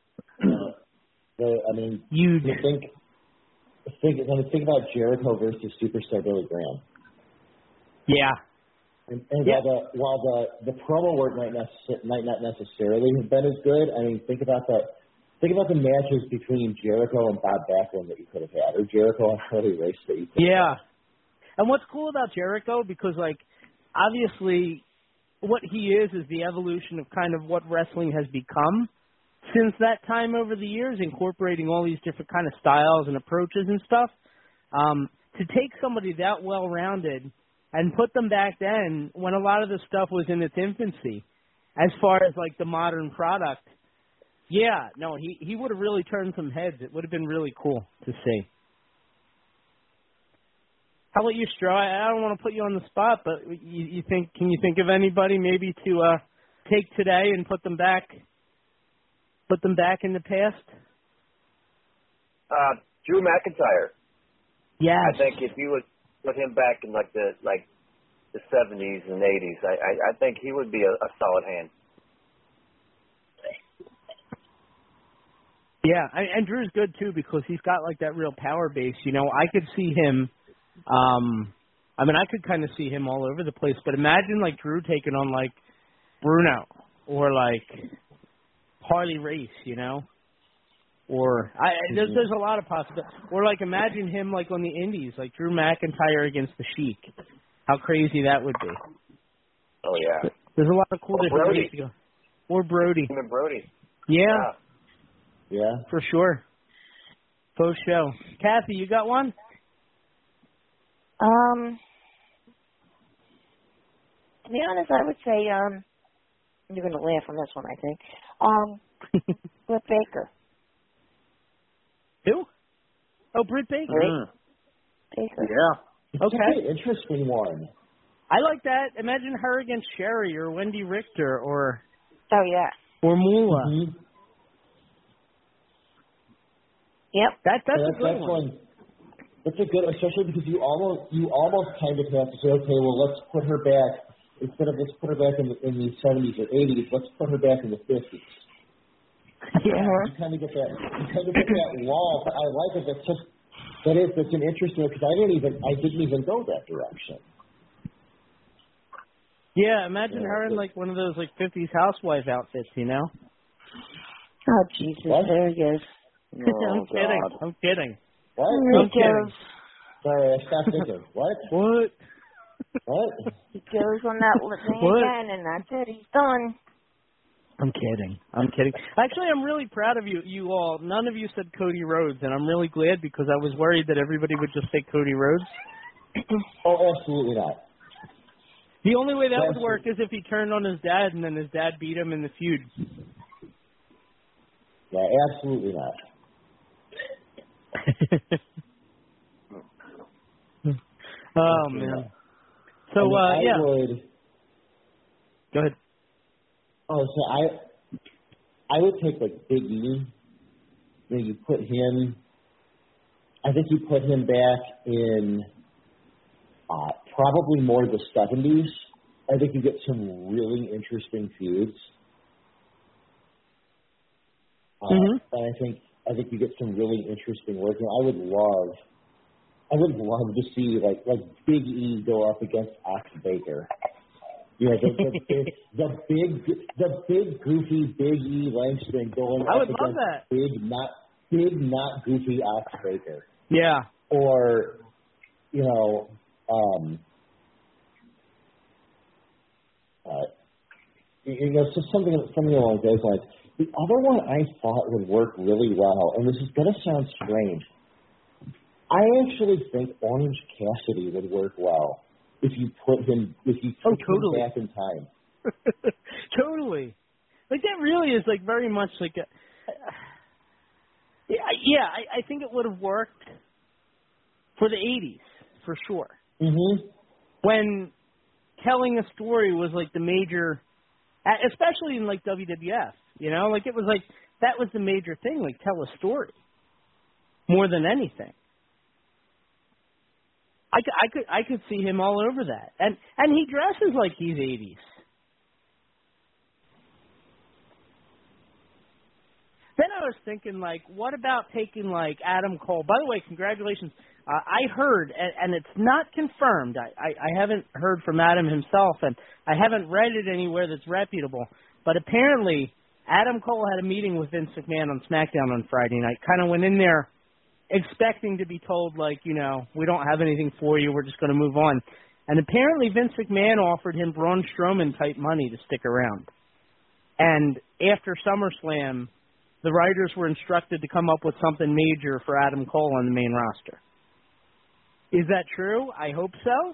Huge. Think about Jericho versus Superstar Billy Graham. Yeah. And while the promo work might not necessarily have been as good, think about the matches between Jericho and Bob Backlund that you could have had, or Jericho and Harley Race that you could have had. And what's cool about Jericho, because obviously what he is the evolution of kind of what wrestling has become since that time over the years, incorporating all these different kind of styles and approaches and stuff. To take somebody that well-rounded and put them back then when a lot of the stuff was in its infancy, as far as the modern product, he would have really turned some heads. It would have been really cool to see. How about you, Straw? I don't want to put you on the spot, but can you think of anybody maybe to take today and put them back in the past? Drew McIntyre. Yes. I think if you would put him back in the 70s and 80s, I think he would be a solid hand. Yeah, and Drew's good too because he's got that real power base. I could see him. I could kind of see him all over the place. But imagine Drew taking on Bruno or Harley Race, or there's a lot of possibilities. Or imagine him on the Indies, Drew McIntyre against the Sheik. How crazy that would be. Oh yeah. There's a lot of cool different ways to go. Or Brody. Even Brody. Yeah. Yeah. For sure. Post show. Kathy, you got one? To be honest, I would say, you're going to laugh on this one, I think. Britt Baker. Who? Oh, Britt Baker. Baker. Yeah. Okay. That's an interesting one. I like that. Imagine her against Sherry or Wendy Richter or... Oh, yeah. Or Moolah. Mm-hmm. Yep. That's a good one. That's a good, especially because you almost kind of have to say, okay, well, let's put her back. Instead of let's put her back in the 70s or 80s, let's put her back in the 50s. Yeah. You kind of get that wall. But I like it. That's an interesting one because I didn't even go that direction. Yeah, imagine her in one of those 50s housewife outfits, Oh Jesus, there he is. I'm kidding. I'm kidding. What? I'm kidding. Sorry, I stopped thinking. What? What? He goes on that thing again, and that's it. He's done. I'm kidding. Actually, I'm really proud of you all. None of you said Cody Rhodes, and I'm really glad because I was worried that everybody would just say Cody Rhodes. Oh, absolutely not. The only way that would work is if he turned on his dad, and then his dad beat him in the feud. Yeah, absolutely not. Oh man. So yeah. Go ahead. Oh, so I would take Big E. You put him. I think you put him back in probably more the 70s. I think you get some really interesting feuds. And I think you get some really interesting work. I would love to see Big E go up against Ox Baker. Yeah, the big goofy Big E Langston going up against big not goofy Ox Baker. Yeah. Or so something along those lines. The other one I thought would work really well, and this is going to sound strange, I actually think Orange Cassidy would work well if you took him back in time. Totally. Like, that really is, like, very much like a... I think it would have worked for the 80s, for sure. Mm-hmm. When telling a story was, like, the major... Especially in, like, WWF, you know? Like, it was, like, that was the major thing, like, tell a story. More than anything. I could see him all over that. And he dresses like he's 80s. Then I was thinking, like, what about taking, like, Adam Cole? By the way, congratulations. I heard, and it's not confirmed. I haven't heard from Adam himself, and I haven't read it anywhere that's reputable. But apparently, Adam Cole had a meeting with Vince McMahon on SmackDown on Friday night. Kind of went in there expecting to be told, like, you know, we don't have anything for you. We're just going to move on. And apparently, Vince McMahon offered him Braun Strowman-type money to stick around. And after SummerSlam, the writers were instructed to come up with something major for Adam Cole on the main roster. Is that true? I hope so.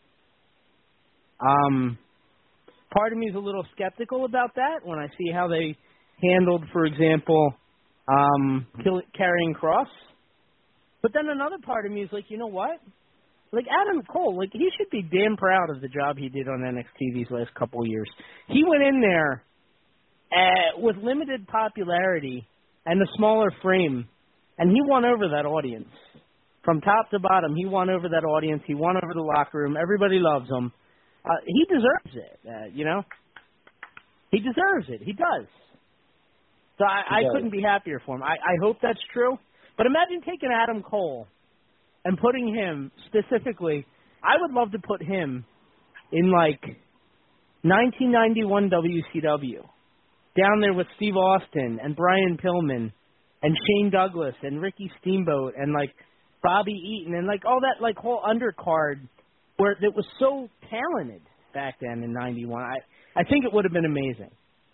Part of me is a little skeptical about that when I see how they handled, for example, Karrion Kross. But then another part of me is like, you know what? Like, Adam Cole, like, he should be damn proud of the job he did on NXT these last couple of years. He went in there with limited popularity and a smaller frame, and he won over that audience. From top to bottom, he won over that audience. He won over the locker room. Everybody loves him. He deserves it, you know? He deserves it. He does. So I couldn't be happier for him. I hope that's true. But imagine taking Adam Cole and putting him specifically, I would love to put him in, like, 1991 WCW. Down there with Steve Austin and Brian Pillman and Shane Douglas and Ricky Steamboat and, like, Bobby Eaton and, like, all that, like, whole undercard where it was so talented back then in 91. I think it would have been amazing.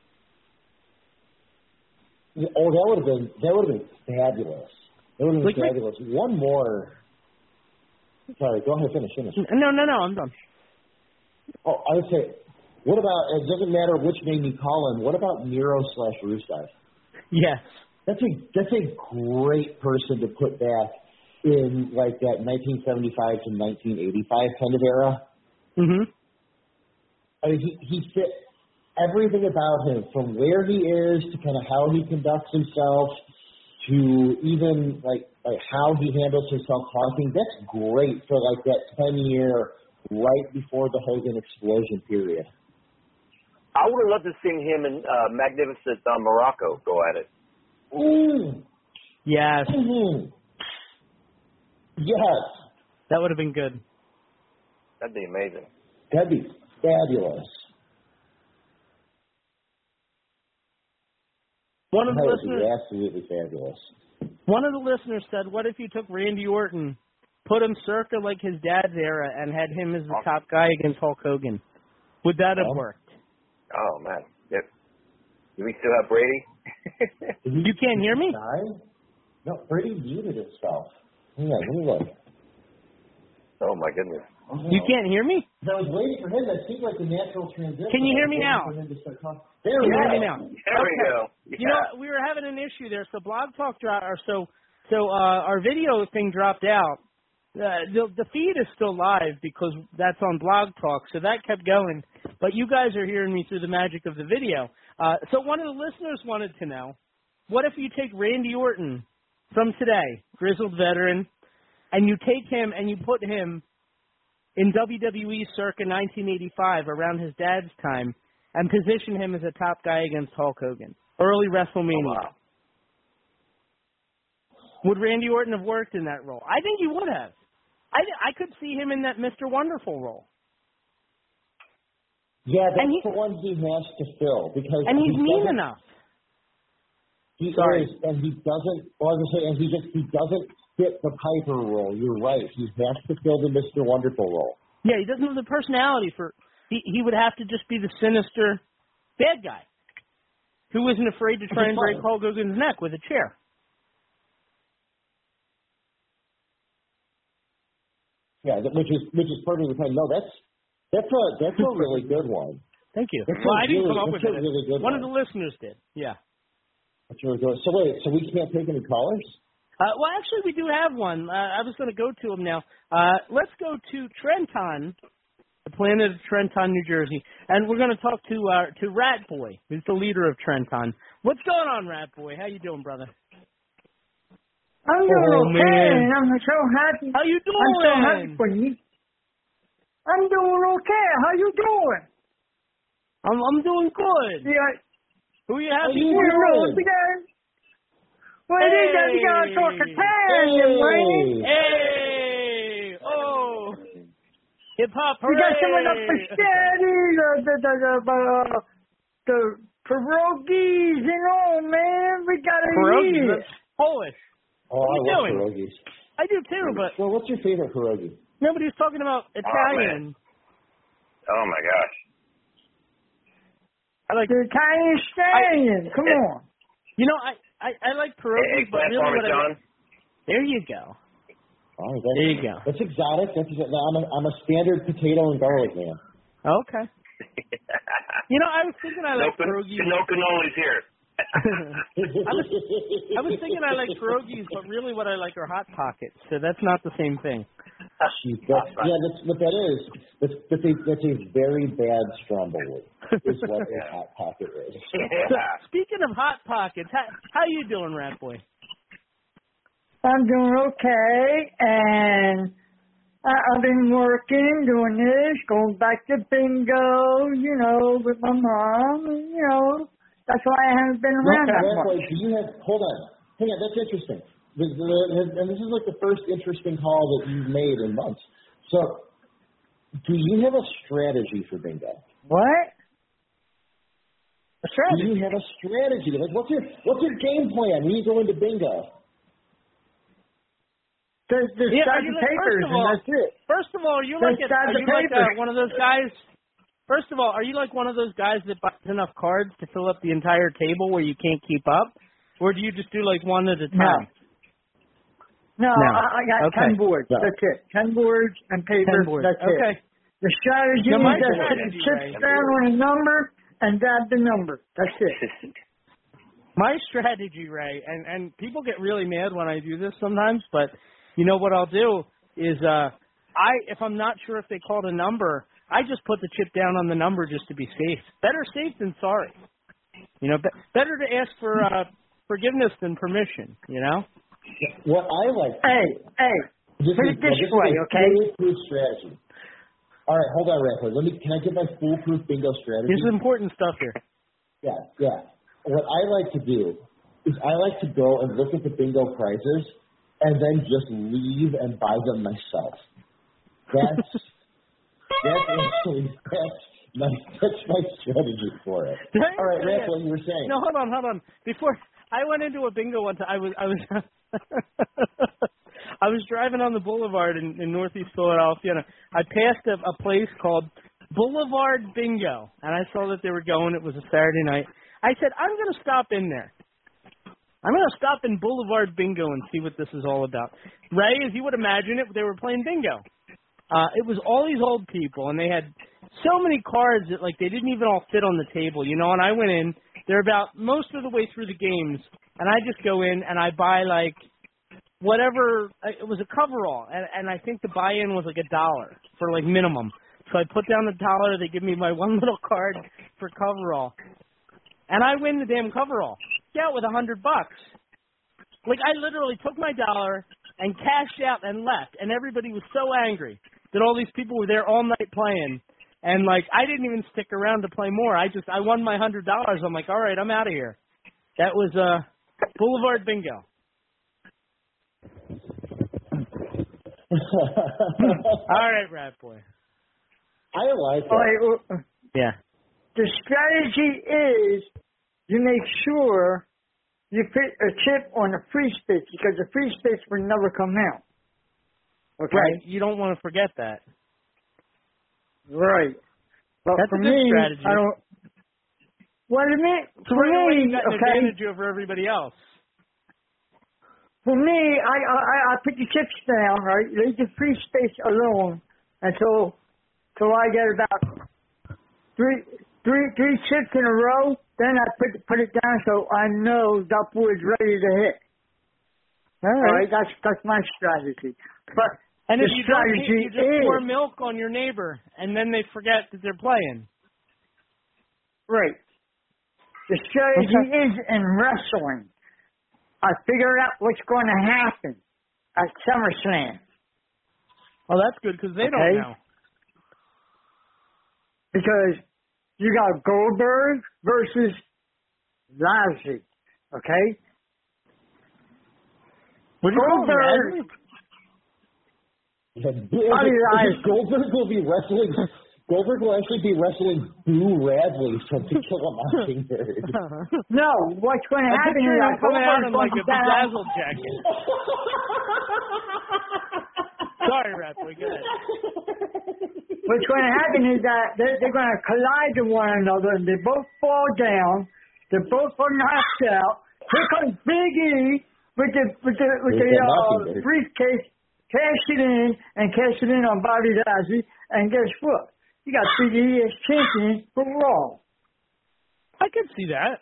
Oh, that would have been fabulous. That would have been fabulous. One more. Sorry, go ahead, finish. No, I'm done. Oh, I would say, what about, it doesn't matter which name you call him, what about Miro/Rusev? Yes. That's a great person to put back in, like, that 1975 to 1985 kind of era. Mm-hmm. I mean, he fit everything about him, from where he is to kind of how he conducts himself to even, like how he handles himself talking. That's great for, like, that 10-year right before the Hogan explosion period. I would have loved to see him and Magnificent Morocco go at it. Ooh. Yes. Mm-hmm. Yes. That would have been good. That'd be amazing. That'd be fabulous. One of the that listeners, would be absolutely fabulous. One of the listeners said, what if you took Randy Orton, put him circa like his dad's era, and had him as the top guy against Hulk Hogan? Would that have worked? Oh, man. Yep. Do we still have Brady? You can't hear me? No, Brady muted himself. Yeah, let me look. Oh, my goodness. You can't hear me? I was waiting for him. That seemed like a natural transition. Can you hear me now? There we go. There we go. Yeah. You know, we were having an issue there. So Blog Talk dropped, our video thing dropped out. The feed is still live because that's on Blog Talk, so that kept going. But you guys are hearing me through the magic of the video. So one of the listeners wanted to know, what if you take Randy Orton from today, grizzled veteran, and you take him and you put him in WWE circa 1985, around his dad's time, and position him as a top guy against Hulk Hogan. Early WrestleMania. Oh, wow. Would Randy Orton have worked in that role? I think he would have. I could see him in that Mr. Wonderful role. Yeah, that's the one he has to fill because he's mean enough. He is, and he doesn't. Well, I was gonna say, and he doesn't fit the Piper role. You're right. He has to fill the Mr. Wonderful role. Yeah, he doesn't have the personality for. He would have to just be the sinister bad guy who isn't afraid to try and break Hulk Hogan's neck with a chair. Yeah, which is perfectly fine. No, that's a really good one. Thank you. That's well, I didn't come up with it. Really good one of the listeners did. Yeah. That's really good. So wait, so we can't take any callers? Well, actually, we do have one. I was going to go to him now. Let's go to Trenton, the planet of Trenton, New Jersey, and we're going to talk to Rat Boy, who's the leader of Trenton. What's going on, Rat Boy? How you doing, brother? I'm doing okay. Man. I'm so happy. How you doing? I'm so happy for you. I'm doing okay. How you doing? I'm doing good. Yeah. Who you happy for? Well, hey. you gotta talk to Tanya, Wayne. Hey! Oh! Hip hop! We got some of the pastetti, the pierogies and all, man. We gotta eat it. That's Polish. Oh, I love pierogies. I do too, but well, what's your favorite pierogi? Nobody's talking about Italian. Oh my gosh! I like the Italian stallion. Come on. You know, I like pierogies, but really what I like. There you go. Oh, there you go. That's exotic. I'm a standard potato and garlic man. Okay. You know, I was thinking I like pierogies. No cannolis here. I was thinking I like pierogies, but really what I like are Hot Pockets, so that's not the same thing. That's what that is. That's a very bad stromboli, is what a Hot Pocket is. So, speaking of Hot Pockets, how you doing, Rat Boy? I'm doing okay, and I've been working, doing this, going back to bingo, with my mom, That's why I haven't been around that much. Hold on. Hang on, that's interesting. And this is like the first interesting call that you've made in months. So, do you have a strategy for bingo? What? A strategy? Do you have a strategy? Like, what's your game plan when you go into bingo? There's stacks of papers, and that's it. First of all, are you like one of those guys? First of all, are you like one of those guys that buys enough cards to fill up the entire table where you can't keep up? Or do you just do like one at a time? No. I got 10 boards. No. That's it. 10 boards and paper. That's it. The strategy is just put the chips down on a number and dab the number. That's it. My strategy, Ray, and people get really mad when I do this sometimes, but you know what I'll do is if I'm not sure if they called a number, I just put the chip down on the number just to be safe. Better safe than sorry. Better to ask for forgiveness than permission, What I like. Hey. Put it this way, okay? Foolproof strategy. All right, hold on, Rafa. Can I get my foolproof bingo strategy? There's important stuff here. Yeah. What I like to do is I like to go and look at the bingo prizes and then just leave and buy them myself. That's my strategy for it. All right, Rafa, what you were saying. No, hold on. Before I went into a bingo one time, I was I was driving on the boulevard in Northeast Philadelphia, and I passed a place called Boulevard Bingo, and I saw that they were going. It was a Saturday night. I said, I'm going to stop in there. I'm going to stop in Boulevard Bingo and see what this is all about. Ray, as you would imagine it, they were playing bingo. It was all these old people, and they had so many cards that, they didn't even all fit on the table, and I went in. They're about most of the way through the games, and I just go in and I buy, whatever. It was a coverall, and I think the buy-in was $1 for, minimum. So I put down $1. They give me my one little card for coverall, and I win the damn coverall. Out with $100. I literally took my $1 and cashed out and left, and everybody was so angry that all these people were there all night playing, and I didn't even stick around to play more. I won my $100. I'm like, all right, I'm out of here. That was Boulevard Bingo. All right, Rat Boy. I like it. Yeah. The strategy is you make sure you put a chip on a free space because the free space will never come out. Okay? Right. You don't want to forget that. Right. But that's for a good me, strategy. I don't. What do you mean? So right away you got an advantage over everybody else. For me, I put the chips down, right? Leave the free space alone until I get about three chips in a row. Then I put it down so I know that boy's ready to hit. All right, that's my strategy. But and the if you strategy don't, you just pour milk on your neighbor, and then they forget that they're playing. Right. The strategy is in wrestling. I figured out what's going to happen at SummerSlam. Oh, that's good because they don't know. Because you got Goldberg versus Lashley, okay? Goldberg will be wrestling. Goldberg will actually be wrestling Boo Radley from To Kill a Mockingbird. No, what's going to happen is that coming out in like Goldberg's a bedazzled jacket. Sorry, Radley, go ahead. What's going to happen is that they're going to collide to one another, and they both fall down. They both are knocked out. Here comes Big E with the briefcase, cash it in on Bobby Lashley, and guess what? You got Big E as champion for Raw. I can see that.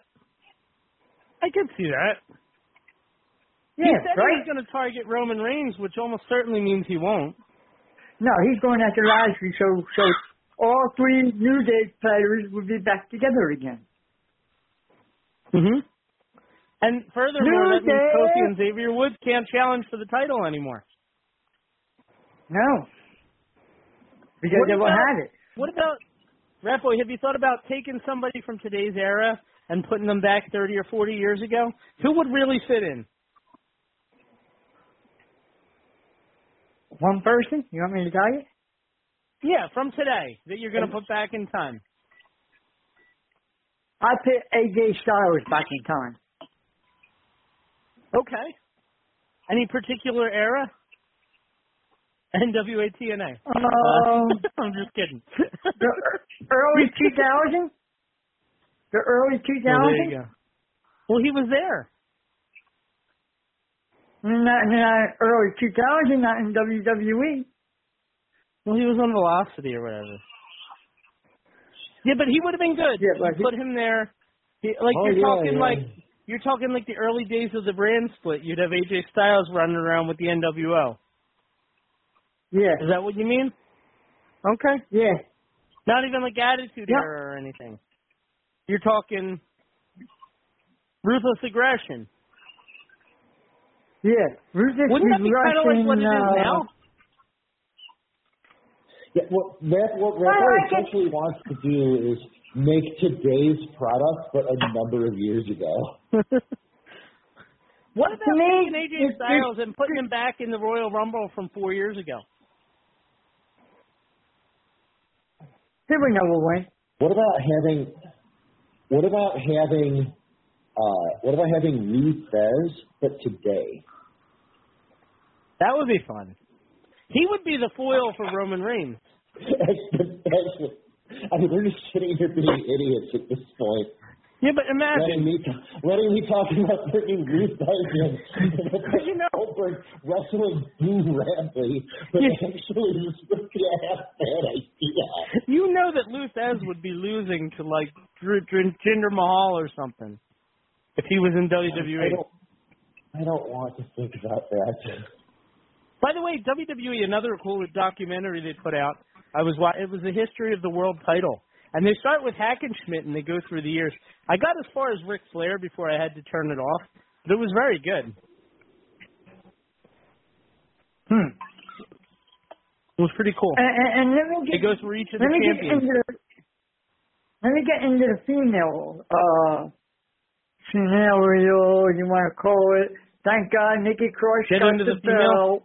Yeah, he said right? he's going to target Roman Reigns, which almost certainly means he won't. No, he's going after Lashley, so all three New Day players will be back together again. Mm-hmm. And furthermore, that means Kofi and Xavier Woods can't challenge for the title anymore. No. Because they will have it. What about, Ratboy, have you thought about taking somebody from today's era and putting them back 30 or 40 years ago? Who would really fit in? One person? You want me to tell you? Yeah, from today, that you're going to put back in time. I put AJ Styles back in time. Okay. Any particular era? NWA TNA. I'm just kidding. The early 2000s? The early 2000s? Well, there you go. Well, he was there. Not in early 2000s, not in WWE. Well, he was on Velocity or whatever. Yeah, but he would have been good. Yeah, put him there. You're talking like the early days of the brand split. You'd have AJ Styles running around with the NWO. Yeah. Is that what you mean? Okay. Yeah. Not even like Attitude Era or anything. You're talking Ruthless Aggression. Yeah. Ruthless Wouldn't that be kind of like what it is now? Yeah, what Rapper essentially wants to do is make today's product, but a number of years ago. What about taking AJ Styles and putting him back in the Royal Rumble from 4 years ago? He would never win. What about having Lou Thesz, but today? That would be fun. He would be the foil for Roman Reigns. I mean, we're just sitting here being idiots at this point. Yeah, but imagine letting me talk about bringing Lou Thesz in, Goldberg wrestling Boo Radley, but actually this would be a half-bad idea. You know that Lou Thesz would be losing to like Jinder Mahal or something if he was in WWE. I don't want to think about that. By the way, WWE, another cool documentary they put out. It was the history of the world title. And they start with Hackenschmidt and they go through the years. I got as far as Ric Flair before I had to turn it off, but it was very good. It was pretty cool. And let me it goes through each of the champions. Let me get into the female scenario, you want to call it. Thank God Nikki Cross got into the belt.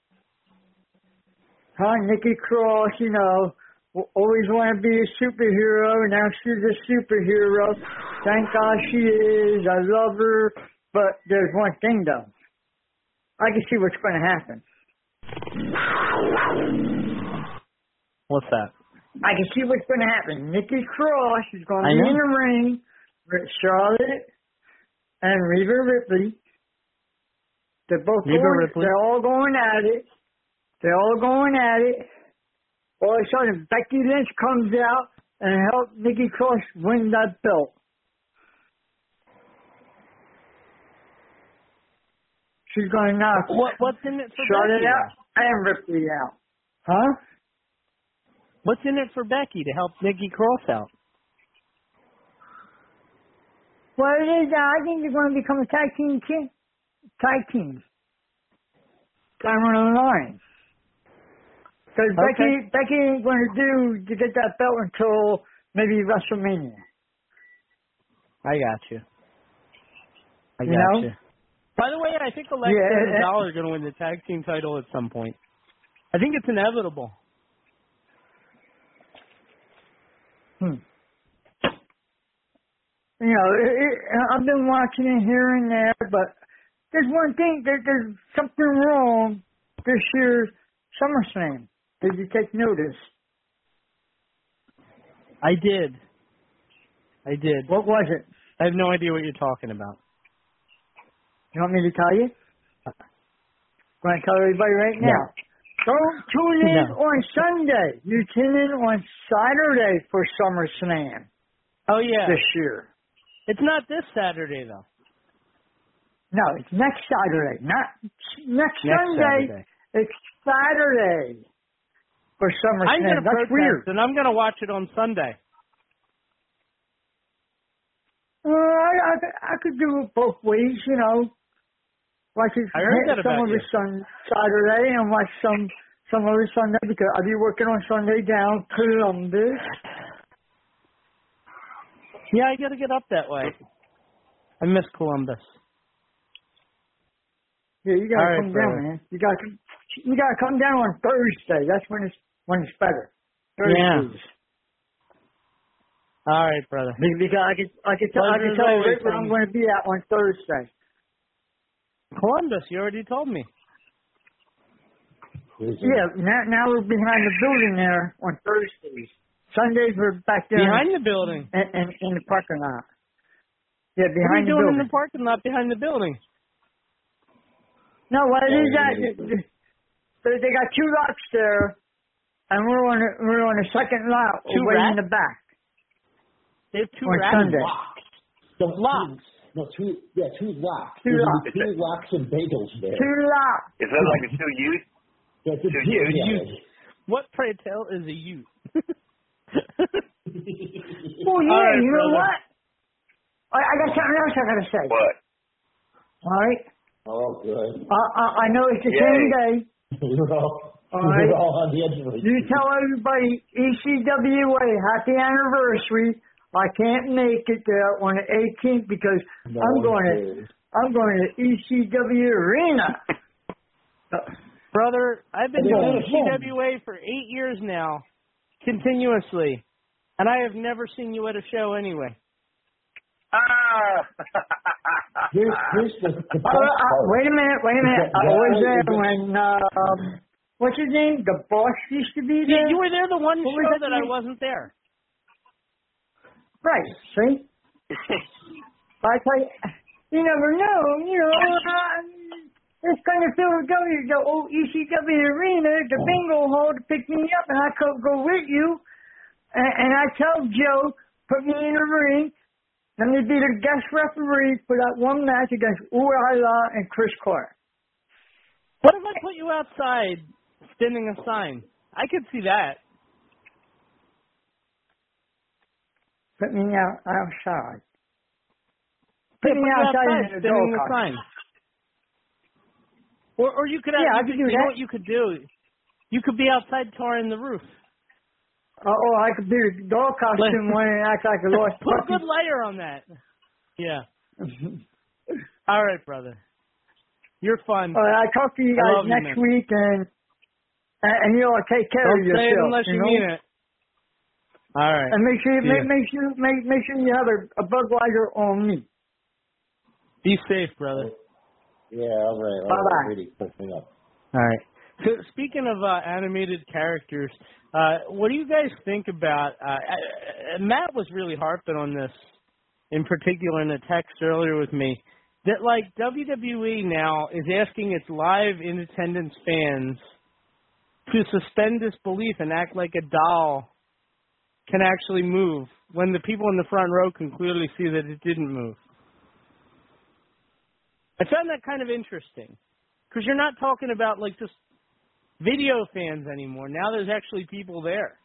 Nikki Cross, always want to be a superhero, and now she's a superhero. Thank God she is. I love her. But there's one thing, though. I can see what's going to happen. What's that? I can see what's going to happen. Nikki Cross is going to be in the ring with Charlotte and Rhea Ripley. They're both Reba going. Ripley. They're all going at it. All of a sudden, Becky Lynch comes out and helps Nikki Cross win that belt. She's going to knock What's in it for Charlotte Becky? out and Ripley out. Huh? What's in it for Becky to help Nikki Cross out? Well, it is. I think they're going to become a tag team. Down on the line. Because Becky ain't going to get that belt until maybe WrestleMania. I got you. You know? By the way, I think Alexa and Dollar are going to win the tag team title at some point. I think it's inevitable. You know, I've been watching it here and there, but there's one thing. There's something wrong this year's SummerSlam. Did you take notice? I did. What was it? I have no idea what you're talking about. You want me to tell you? I'm going to tell everybody right now. Don't tune in on Sunday. You tune in on Saturday for SummerSlam. Oh, yeah. This year. It's not this Saturday, though. No, it's next Saturday. Not next Sunday. Saturday. It's Saturday for SummerSlam. I'm going to That's protest, weird. and I'm going to watch it on Sunday. I could do it both ways, you know. Watch it I heard that some about of you. it Saturday and watch some of it Sunday because I'll be working on Sunday down Columbus. Yeah, I got to get up that way. I miss Columbus. Yeah, you gotta All come right, down, brother. man. You gotta come down on Thursday. That's when it's better. Yeah. Thursdays. All right, brother. Because I can tell you right where I'm going to be at on Thursday. Columbus, you already told me. Yeah, now we're behind the building there on Thursdays. Sundays we're back there. Behind the building? In the parking lot. Yeah, What are you behind the doing building. in the parking lot behind the building? No, what it is that they got two lots there, and we're on the second lot, way in the back. They have two on racks. Sunday. Locks. No, two locks. Two There's locks. Two locks and bagels there. Two locks. Is that like a two youth? That's a Two youth? What, pray tell, is a ute? Oh, yeah, right, you know brother. what? I got something else I got to say. What? All right? Oh, good. I know it's the same day. We're all right. on the edge of it. You tell everybody, ECWA, happy anniversary. I can't make it there on the 18th because I'm going to ECW Arena. Brother, I've been doing CWA for 8 years now, continuously, and I have never seen you at a show anyway. Here's the best part. Wait a minute. I was there when, what's his name? The boss used to be there? Yeah, you were there the one What was show his that I name? wasn't there. Right, see? I tell you never know, it's going to fill the old ECW arena, the bingo hall to pick me up, and I could go with you. And I tell Joe, put me in the ring, let me be the guest referee for that one match against Uala and Chris Clark. What if I put you outside spinning a sign? I could see that. Put me outside. Yeah, Put me outside in the spinning the dog sign. Or you could have, Yeah, I could do you know that. what you could do? You could be outside touring the roof. I could be the dog costume one and act like a lost Put a puppy. good layer on that. Yeah. All right, brother. You're fun. I'll talk to you I guys love you, next man. week, and you all take care Don't of yourself. say it unless you know? mean it. All right. And make sure See ya. make sure you have a Budweiser on me. Be safe, brother. Yeah, all right. Bye-bye. Really picking up. All right. So speaking of animated characters, what do you guys think about? Matt was really harping on this, in particular in a text earlier with me. that like WWE now is asking its live in attendance fans to suspend disbelief and act like a doll can actually move when the people in the front row can clearly see that it didn't move. I found that kind of interesting because you're not talking about like just video fans anymore. Now there's actually people there.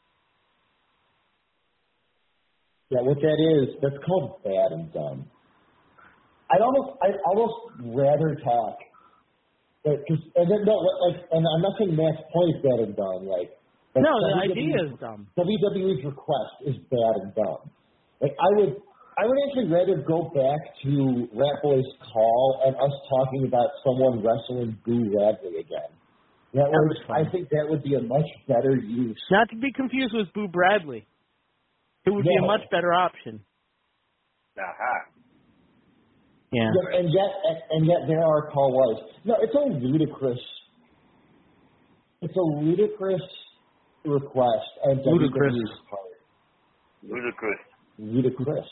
Yeah, what that is, that's called bad and dumb. I'd almost rather talk, and I'm not saying Matt's point is bad and dumb, no, the idea is dumb. WWE's request is bad and dumb. Like I would actually rather go back to Rat Boy's call and us talking about someone wrestling Boo Radley again. I think that would be a much better use. Not to be confused with Boo Bradley. It would be a much better option. Aha. Yeah. And yet there our call was. No, it's a ludicrous request on WWE's part. Ludicrous.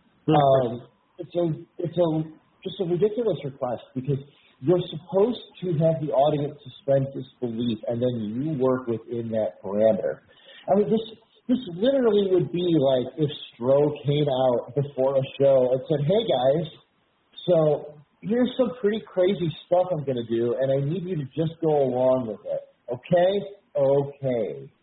It's just a ridiculous request because you're supposed to have the audience suspend disbelief and then you work within that parameter. I mean, this literally would be like if Stro came out before a show and said, "Hey guys, so here's some pretty crazy stuff I'm going to do, and I need you to just go along with it. Okay? Okay."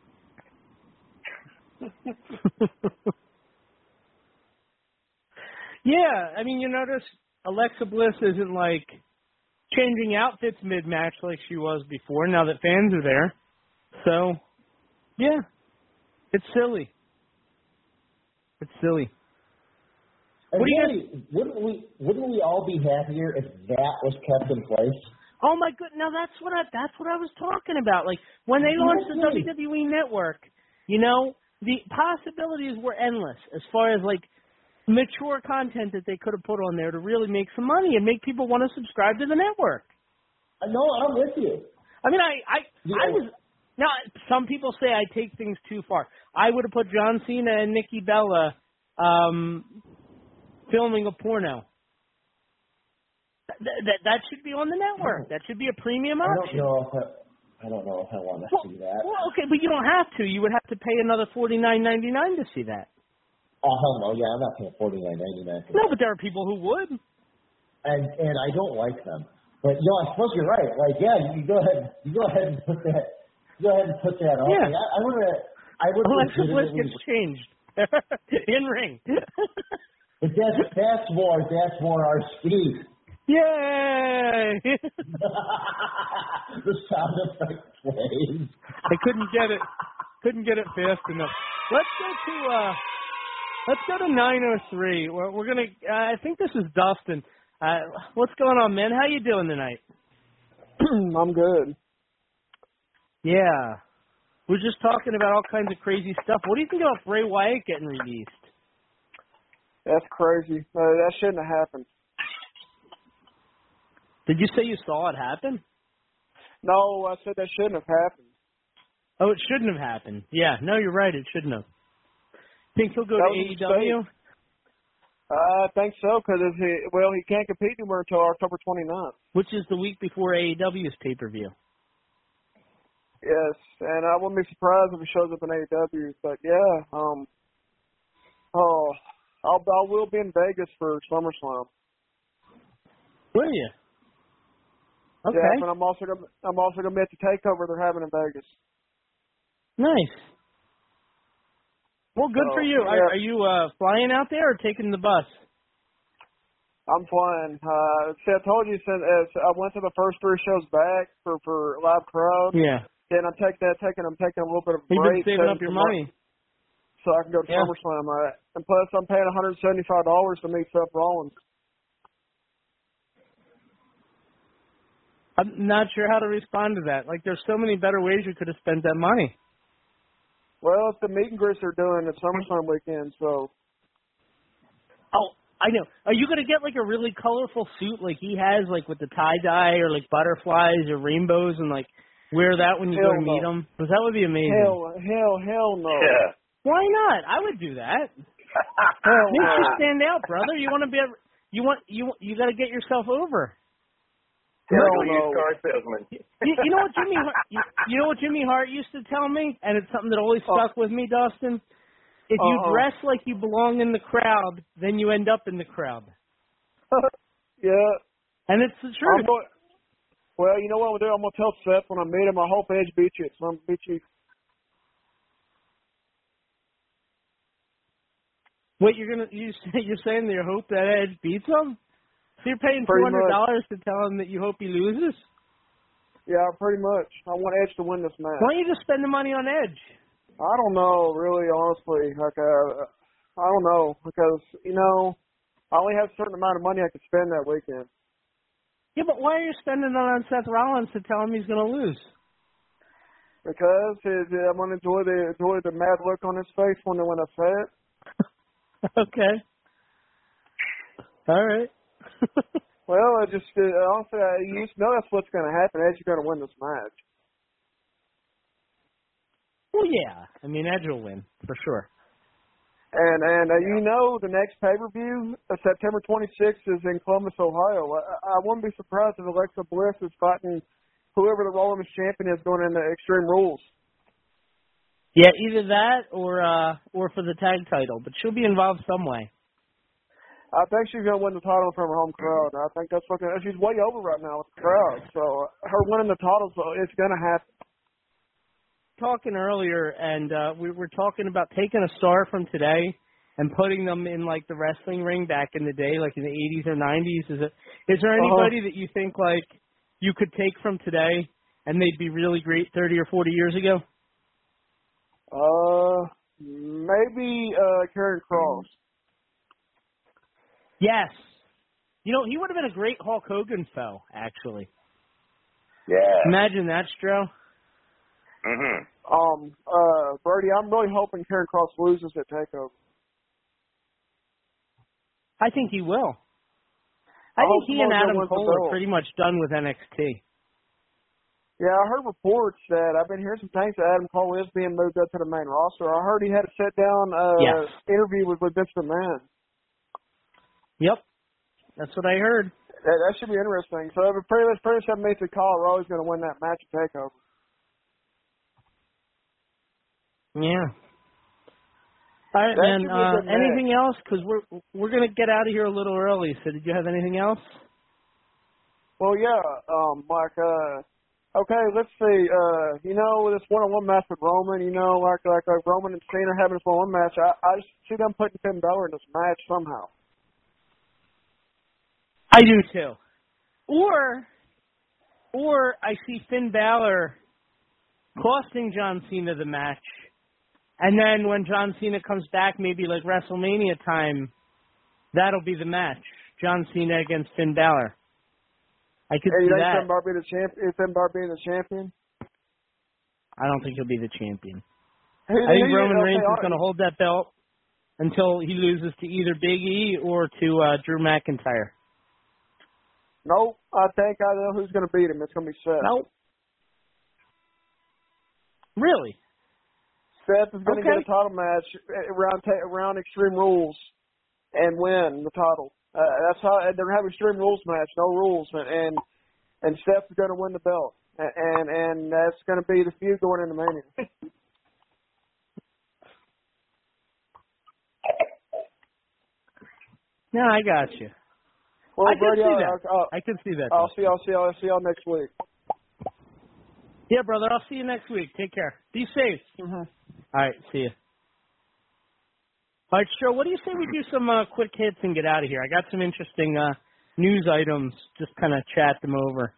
Yeah, I mean, you notice Alexa Bliss isn't like changing outfits mid-match like she was before now that fans are there. So, yeah, it's silly. It's silly. And wouldn't we all be happier if that was kept in place? Oh my goodness! Now that's what I was talking about. Like when they launched the WWE Network, you know, the possibilities were endless as far as like mature content that they could have put on there to really make some money and make people want to subscribe to the network. No, I'm with you. I mean, I was. Now, some people say I take things too far. I would have put John Cena and Nikki Bella filming a porno. That should be on the network. That should be a premium option. I don't know if I want to see that. Well, okay, but you don't have to. You would have to pay another $49.99 to see that. Oh, hell no. Yeah, I'm not paying $49.99. No, but there are people who would. And I don't like them. But I suppose you're right. Like, yeah, you go ahead and put that. Go ahead and put that on. Yeah. Like, I would. Alexa Bliss gets changed in ring. But that's more our speed. Yay! The sound effect plays. I couldn't get it fast enough. Let's go to 903. We're gonna. I think this is Dustin. What's going on, man? How you doing tonight? I'm good. Yeah, we're just talking about all kinds of crazy stuff. What do you think about Bray Wyatt getting released? That's crazy. That shouldn't have happened. Did you say you saw it happen? No, I said that shouldn't have happened. Oh, it shouldn't have happened. Yeah, no, you're right. It shouldn't have. Think he'll go to AEW? I think so, because he can't compete anymore until October 29th. Which is the week before AEW's pay-per-view. Yes, and I wouldn't be surprised if he shows up in AEW. But yeah, I will be in Vegas for SummerSlam. Will you? Okay. Yeah, but I'm also gonna be at the takeover they're having in Vegas. Nice. Well, good for you. Yeah. Are you flying out there or taking the bus? I'm flying. See, I told you since I went to the first 3 shows back for live crowd. Yeah. Then I'm taking a little bit of a break. You've been saving up your money. So I can go to SummerSlam. And plus, I'm paying $175 to meet Seth Rollins. I'm not sure how to respond to that. Like, there's so many better ways you could have spent that money. Well, it's the meet and greets they're doing at SummerSlam weekend, so. Oh, I know. Are you going to get, like, a really colorful suit like he has, like, with the tie-dye or, like, butterflies or rainbows and, like, wear that when you go to meet him? Because that would be amazing. Hell no. Yeah. Why not? I would do that. Hell Makes no. you stand out, brother. You want You got to get yourself over. Typical used car salesman. You know what Jimmy you know what Jimmy Hart used to tell me, and it's something that always stuck with me, Dustin. If you dress like you belong in the crowd, then you end up in the crowd. Yeah. And it's the truth. Well, you know what I'm gonna do? I'm gonna tell Seth when I meet him. I hope Edge beats you. So I'm gonna beat you. Wait, you're saying that you hope that Edge beats him? So you're paying $400 to tell him that you hope he loses? Yeah, pretty much. I want Edge to win this match. Why don't you just spend the money on Edge? I don't know, really, honestly. Like, I don't know, because, you know, I only have a certain amount of money I can spend that weekend. Yeah, but why are you spending it on Seth Rollins to tell him he's going to lose? Because I'm going to enjoy the mad look on his face when I say it. Okay. All right. Well, honestly, you just know that's what's going to happen. Edge is going to win this match. Well, yeah. I mean, Edge will win, for sure. And you know, the next pay-per-view, September 26th, is in Columbus, Ohio. I wouldn't be surprised if Alexa Bliss is fighting whoever the Raw Women's Champion is going into Extreme Rules. Yeah, either that or for the tag title, but she'll be involved some way. I think she's going to win the title from her home crowd. I think that's looking. She's way over right now with the crowd, so her winning the title is going to happen. Talking earlier, and we were talking about taking a star from today and putting them in like the wrestling ring back in the day, like in the 80s or 90s. Is there anybody that you think like you could take from today and they'd be really great 30 or 40 years ago? Maybe Karrion Kross. Yes. You know, he would have been a great Hulk Hogan foe, actually. Yeah. Imagine that, Stro. Mm-hmm. Brady, I'm really hoping Karrion Kross loses at TakeOver. I think he will. I think he and Adam Cole are pretty much done with NXT. Yeah, I heard reports that I've been hearing some things that Adam Cole is being moved up to the main roster. I heard he had a sit-down interview with Vince McMahon. Yep, that's what I heard. That should be interesting. So if pretty much that makes a call, we're always going to win that match at TakeOver. Yeah. All right, man. Anything else? Because we're going to get out of here a little early. So did you have anything else? Well, yeah, Mike. Okay, let's see. You know, this one-on-one match with Roman. You know, like Roman and Cena having this one-on-one match. I just see them putting Finn Balor in this match somehow. I do too. Or I see Finn Balor costing John Cena the match, and then when John Cena comes back, maybe like WrestleMania time, that'll be the match. John Cena against Finn Balor. I could see that. Finn Balor being the champion? I don't think he'll be the champion. I think Roman Reigns is going to hold that belt until he loses to either Big E or to Drew McIntyre. Nope. I think I know who's going to beat him. It's going to be Seth. Nope. Really? Seth is going to get a title match around Extreme Rules and win the title. That's how they're going to have Extreme Rules match, no rules, and Seth is going to win the belt, and that's going to be the feud going into Mania. No, I got you. Well, I can Brady, see that. I can see that. I'll see y'all next week. Yeah, brother. I'll see you next week. Take care. Be safe. Mm-hmm. All right. See you. All right, Joe, what do you say we do some quick hits and get out of here? I got some interesting news items. Just kind of chat them over.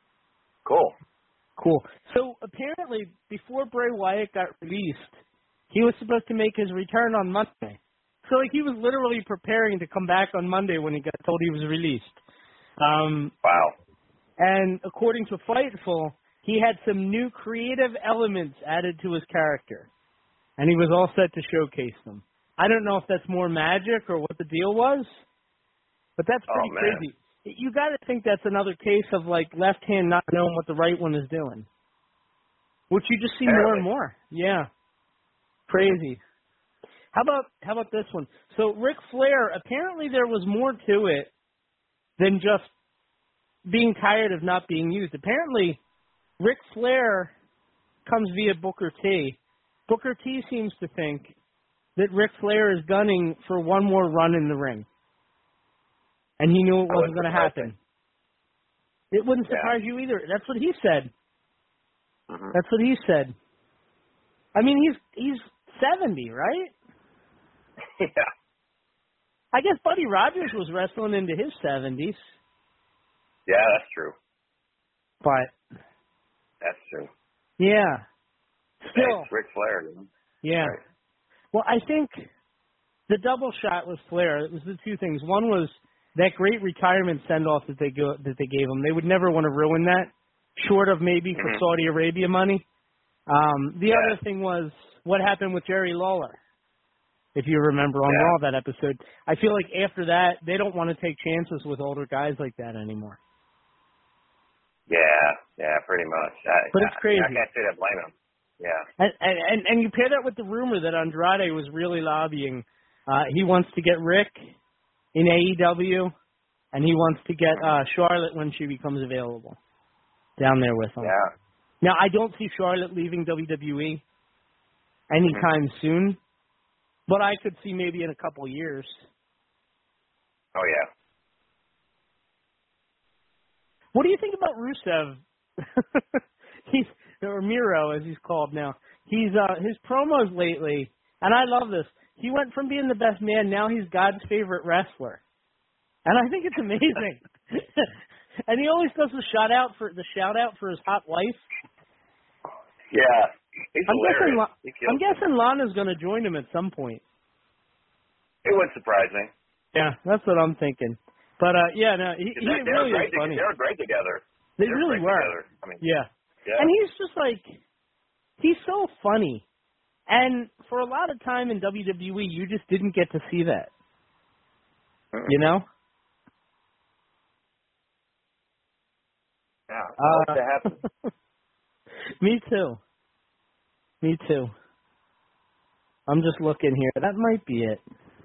Cool. So apparently, before Bray Wyatt got released, he was supposed to make his return on Monday. So like he was literally preparing to come back on Monday when he got told he was released. Wow. And according to Fightful, he had some new creative elements added to his character, and he was all set to showcase them. I don't know if that's more magic or what the deal was, but that's pretty crazy. You got to think that's another case of like left hand not knowing what the right one is doing, which you just see more and more. Yeah, crazy. How about this one? So Ric Flair, apparently there was more to it than just being tired of not being used. Apparently, Ric Flair comes via Booker T. Booker T seems to think that Ric Flair is gunning for one more run in the ring. And he knew it wasn't going to happen. It wouldn't surprise you either. That's what he said. That's what he said. I mean, he's 70, right? Yeah. I guess Buddy Rogers was wrestling into his 70s. Yeah, that's true. But that's true. Yeah. Still. It's Ric Flair. Yeah. Right. Well, I think the double shot with Flair, it was the two things. One was that great retirement send-off that they gave him. They would never want to ruin that, short of maybe for Saudi Arabia money. The other thing was what happened with Jerry Lawler, if you remember on Raw that episode. I feel like after that, they don't want to take chances with older guys like that anymore. Yeah, pretty much. But it's crazy. I can't say that blame him. Yeah. And you pair that with the rumor that Andrade was really lobbying. He wants to get Rick in AEW, and he wants to get Charlotte when she becomes available down there with him. Yeah. Now, I don't see Charlotte leaving WWE anytime soon, but I could see maybe in a couple years. Oh, yeah. What do you think about Rusev? Or Miro, as he's called now. He's his promos lately, and I love this. He went from being the best man, now he's God's favorite wrestler, and I think it's amazing. And he always does the shout out for his hot wife. Yeah, he's hilarious. I'm guessing Lana's going to join him at some point. It wouldn't surprise me. Yeah, that's what I'm thinking. But he really is funny. They were great together. They really were. Together. I mean, yeah. And he's just like, he's so funny. And for a lot of time in WWE, you just didn't get to see that. You know? Yeah, I hope that happens. Me too. I'm just looking here. That might be it.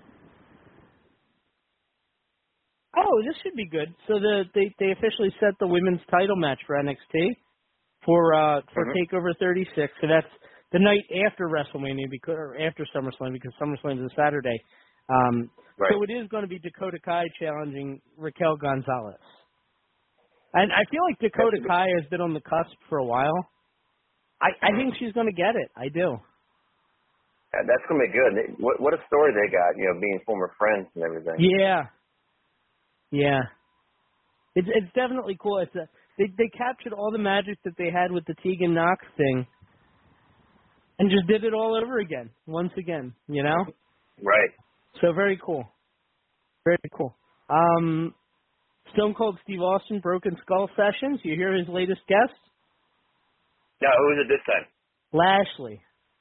Oh, this should be good. So they officially set the women's title match for NXT for TakeOver 36. So that's the night after WrestleMania, or after SummerSlam, because SummerSlam is a Saturday. Right. So it is going to be Dakota Kai challenging Raquel Gonzalez. And I feel like Dakota Kai has been on the cusp for a while. I think she's going to get it. I do. Yeah, that's going to be good. What a story they got, being former friends and everything. Yeah. It's definitely cool. They captured all the magic that they had with the Tegan Knox thing and just did it all over again, once again, Right. So very cool. Very cool. Stone Cold Steve Austin, Broken Skull Sessions. You hear his latest guest? No, who is it this time? Lashley.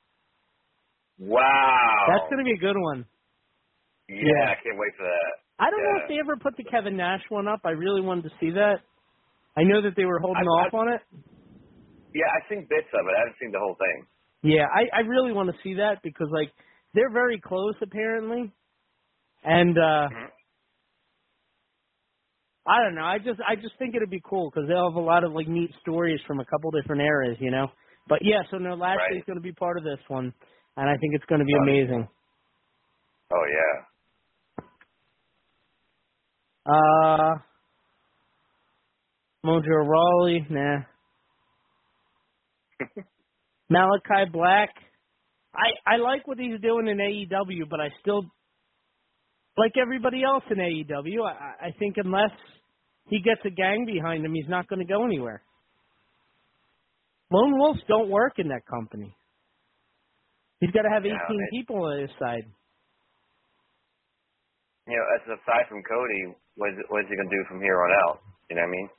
Wow. That's going to be a good one. Yeah, I can't wait for that. I don't know if they ever put the Kevin Nash one up. I really wanted to see that. I know that they were holding off on it. Yeah, I've seen bits of it. I haven't seen the whole thing. Yeah, I really want to see that because, they're very close, apparently. And, I don't know. I just think it'd be cool because they'll have a lot of, neat stories from a couple different eras, But, yeah, so no, Lashley's going to be part of this one. And I think it's going to be amazing. Oh, yeah. Mojo Rawley, nah. Malachi Black. I like what he's doing in AEW, but I still, like everybody else in AEW, I think unless he gets a gang behind him, he's not going to go anywhere. Lone wolves don't work in that company. He's got to have 18 people on his side. Aside from Cody, what is he going to do from here on out? You know what I mean?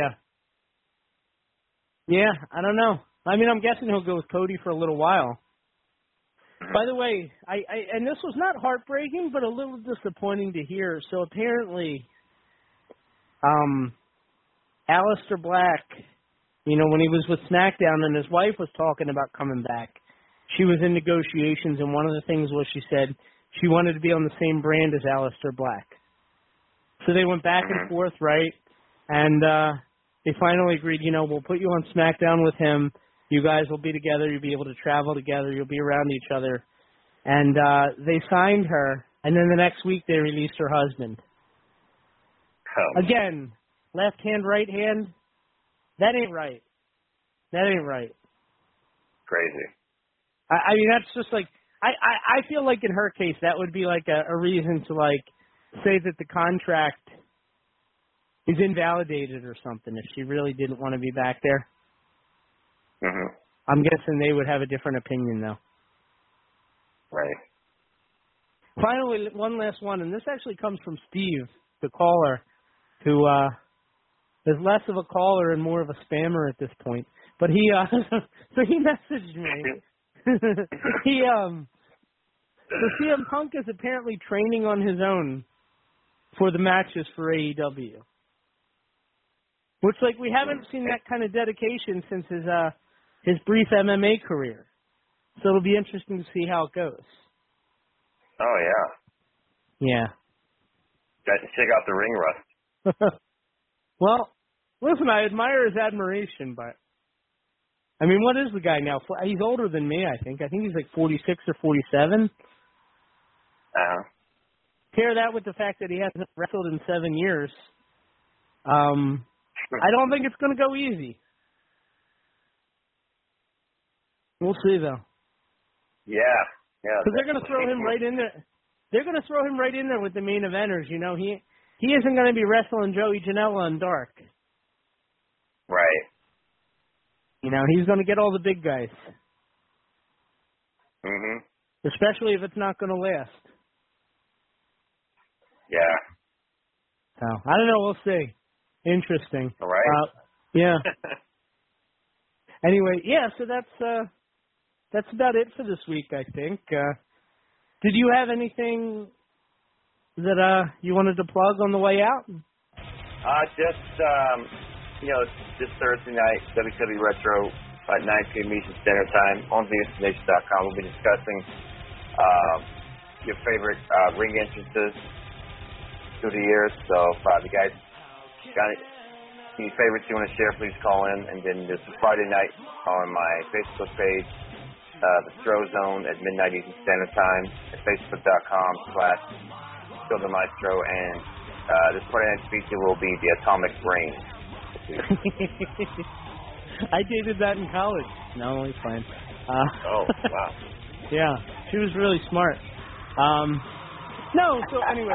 Yeah, I don't know. I mean, I'm guessing he'll go with Cody for a little while. By the way, and this was not heartbreaking, but a little disappointing to hear. So apparently, Aleister Black, when he was with SmackDown and his wife was talking about coming back, she was in negotiations, and one of the things was she said she wanted to be on the same brand as Aleister Black. So they went back and forth, right? And they finally agreed, we'll put you on SmackDown with him. You guys will be together. You'll be able to travel together. You'll be around each other. And they signed her, and then the next week they released her husband. Oh. Again, left hand, right hand, that ain't right. That ain't right. Crazy. I mean, that's just like, I feel like in her case that would be like a reason to like say that the contract is invalidated or something if she really didn't want to be back there. Mm-hmm. I'm guessing they would have a different opinion though. Right. Finally, one last one, and this actually comes from Steve, the caller, who is less of a caller and more of a spammer at this point. But he so he messaged me. So CM Punk is apparently training on his own for the matches for AEW. Which, like, we haven't seen that kind of dedication since his brief MMA career. So it'll be interesting to see how it goes. Oh, yeah. Yeah. Got to check out the ring rust. Well, listen, I admire his admiration, but I mean, what is the guy now? He's older than me, I think. I think he's like 46 or 47. Pair that with the fact that he hasn't wrestled in 7 years. I don't think it's going to go easy. We'll see, though. Yeah. Because they're going to throw him right in there. They're going to throw him right in there with the main eventers. He isn't going to be wrestling Joey Janela in dark. Right. He's going to get all the big guys. Mm-hmm. Especially if it's not going to last. Yeah. So, I don't know. We'll see. Interesting. All right. Yeah. Anyway, yeah, so that's about it for this week, I think. Did you have anything that you wanted to plug on the way out? This Thursday night, WWE Retro at 9 p.m. Eastern Standard Time on VOCNation.com. We'll be discussing your favorite ring entrances through the years. So if the guys got any favorites you want to share, please call in. And then this Friday night on my Facebook page, the Throw Zone at midnight Eastern Standard Time at Facebook.com/SilverMaestro. And this Friday night's feature will be the Atomic Brain. I dated that in college. No, it's fine. Oh, wow. Yeah, she was really smart. So anyway.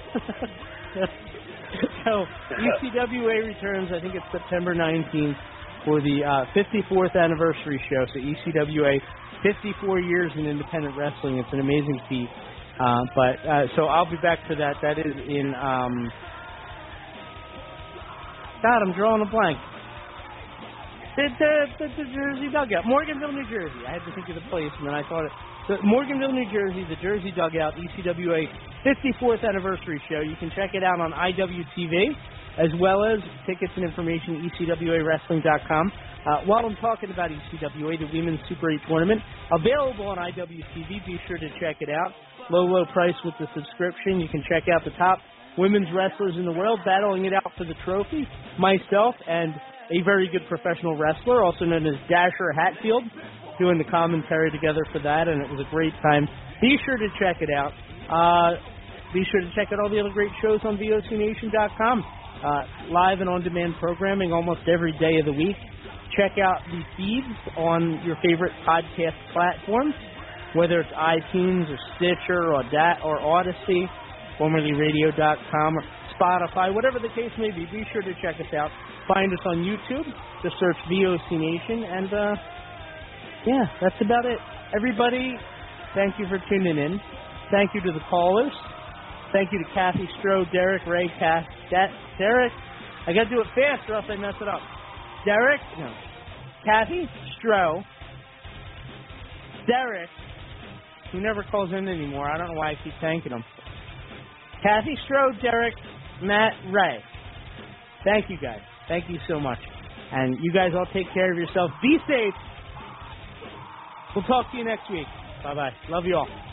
So, ECWA returns, I think it's September 19th, for the 54th anniversary show. So ECWA, 54 years in independent wrestling. It's an amazing feat. So I'll be back for that. That is in... God, I'm drawing a blank. The Jersey Dugout. Morganville, New Jersey. I had to think of the place, and then I thought it. Morganville, New Jersey, the Jersey Dugout, ECWA 54th Anniversary Show. You can check it out on IWTV, as well as tickets and information at ECWAWrestling.com. While I'm talking about ECWA, the Women's Super 8 Tournament, available on IWTV. Be sure to check it out. Low price with the subscription. You can check out the top women's wrestlers in the world battling it out for the trophy. Myself and a very good professional wrestler, also known as Dasher Hatfield, doing the commentary together for that, and it was a great time. Be sure to check it out. Be sure to check out all the other great shows on VOCNation.com. Live and on-demand programming almost every day of the week. Check out the feeds on your favorite podcast platforms, whether it's iTunes or Stitcher or Odyssey, formerly Radio.com or Spotify, whatever the case may be. Be sure to check us out. Find us on YouTube. Just search VOC Nation, and yeah, that's about it. Everybody, thank you for tuning in. Thank you to the callers. Thank you to Kathy Stroh, Derek, Ray, Derek. I got to do it fast or else I mess it up. Kathy Stroh, Derek, who never calls in anymore. I don't know why I keep thanking him. Kathy Stroh, Derek, Matt, Ray. Thank you, guys. Thank you so much. And you guys all take care of yourself. Be safe. We'll talk to you next week. Bye-bye. Love you all.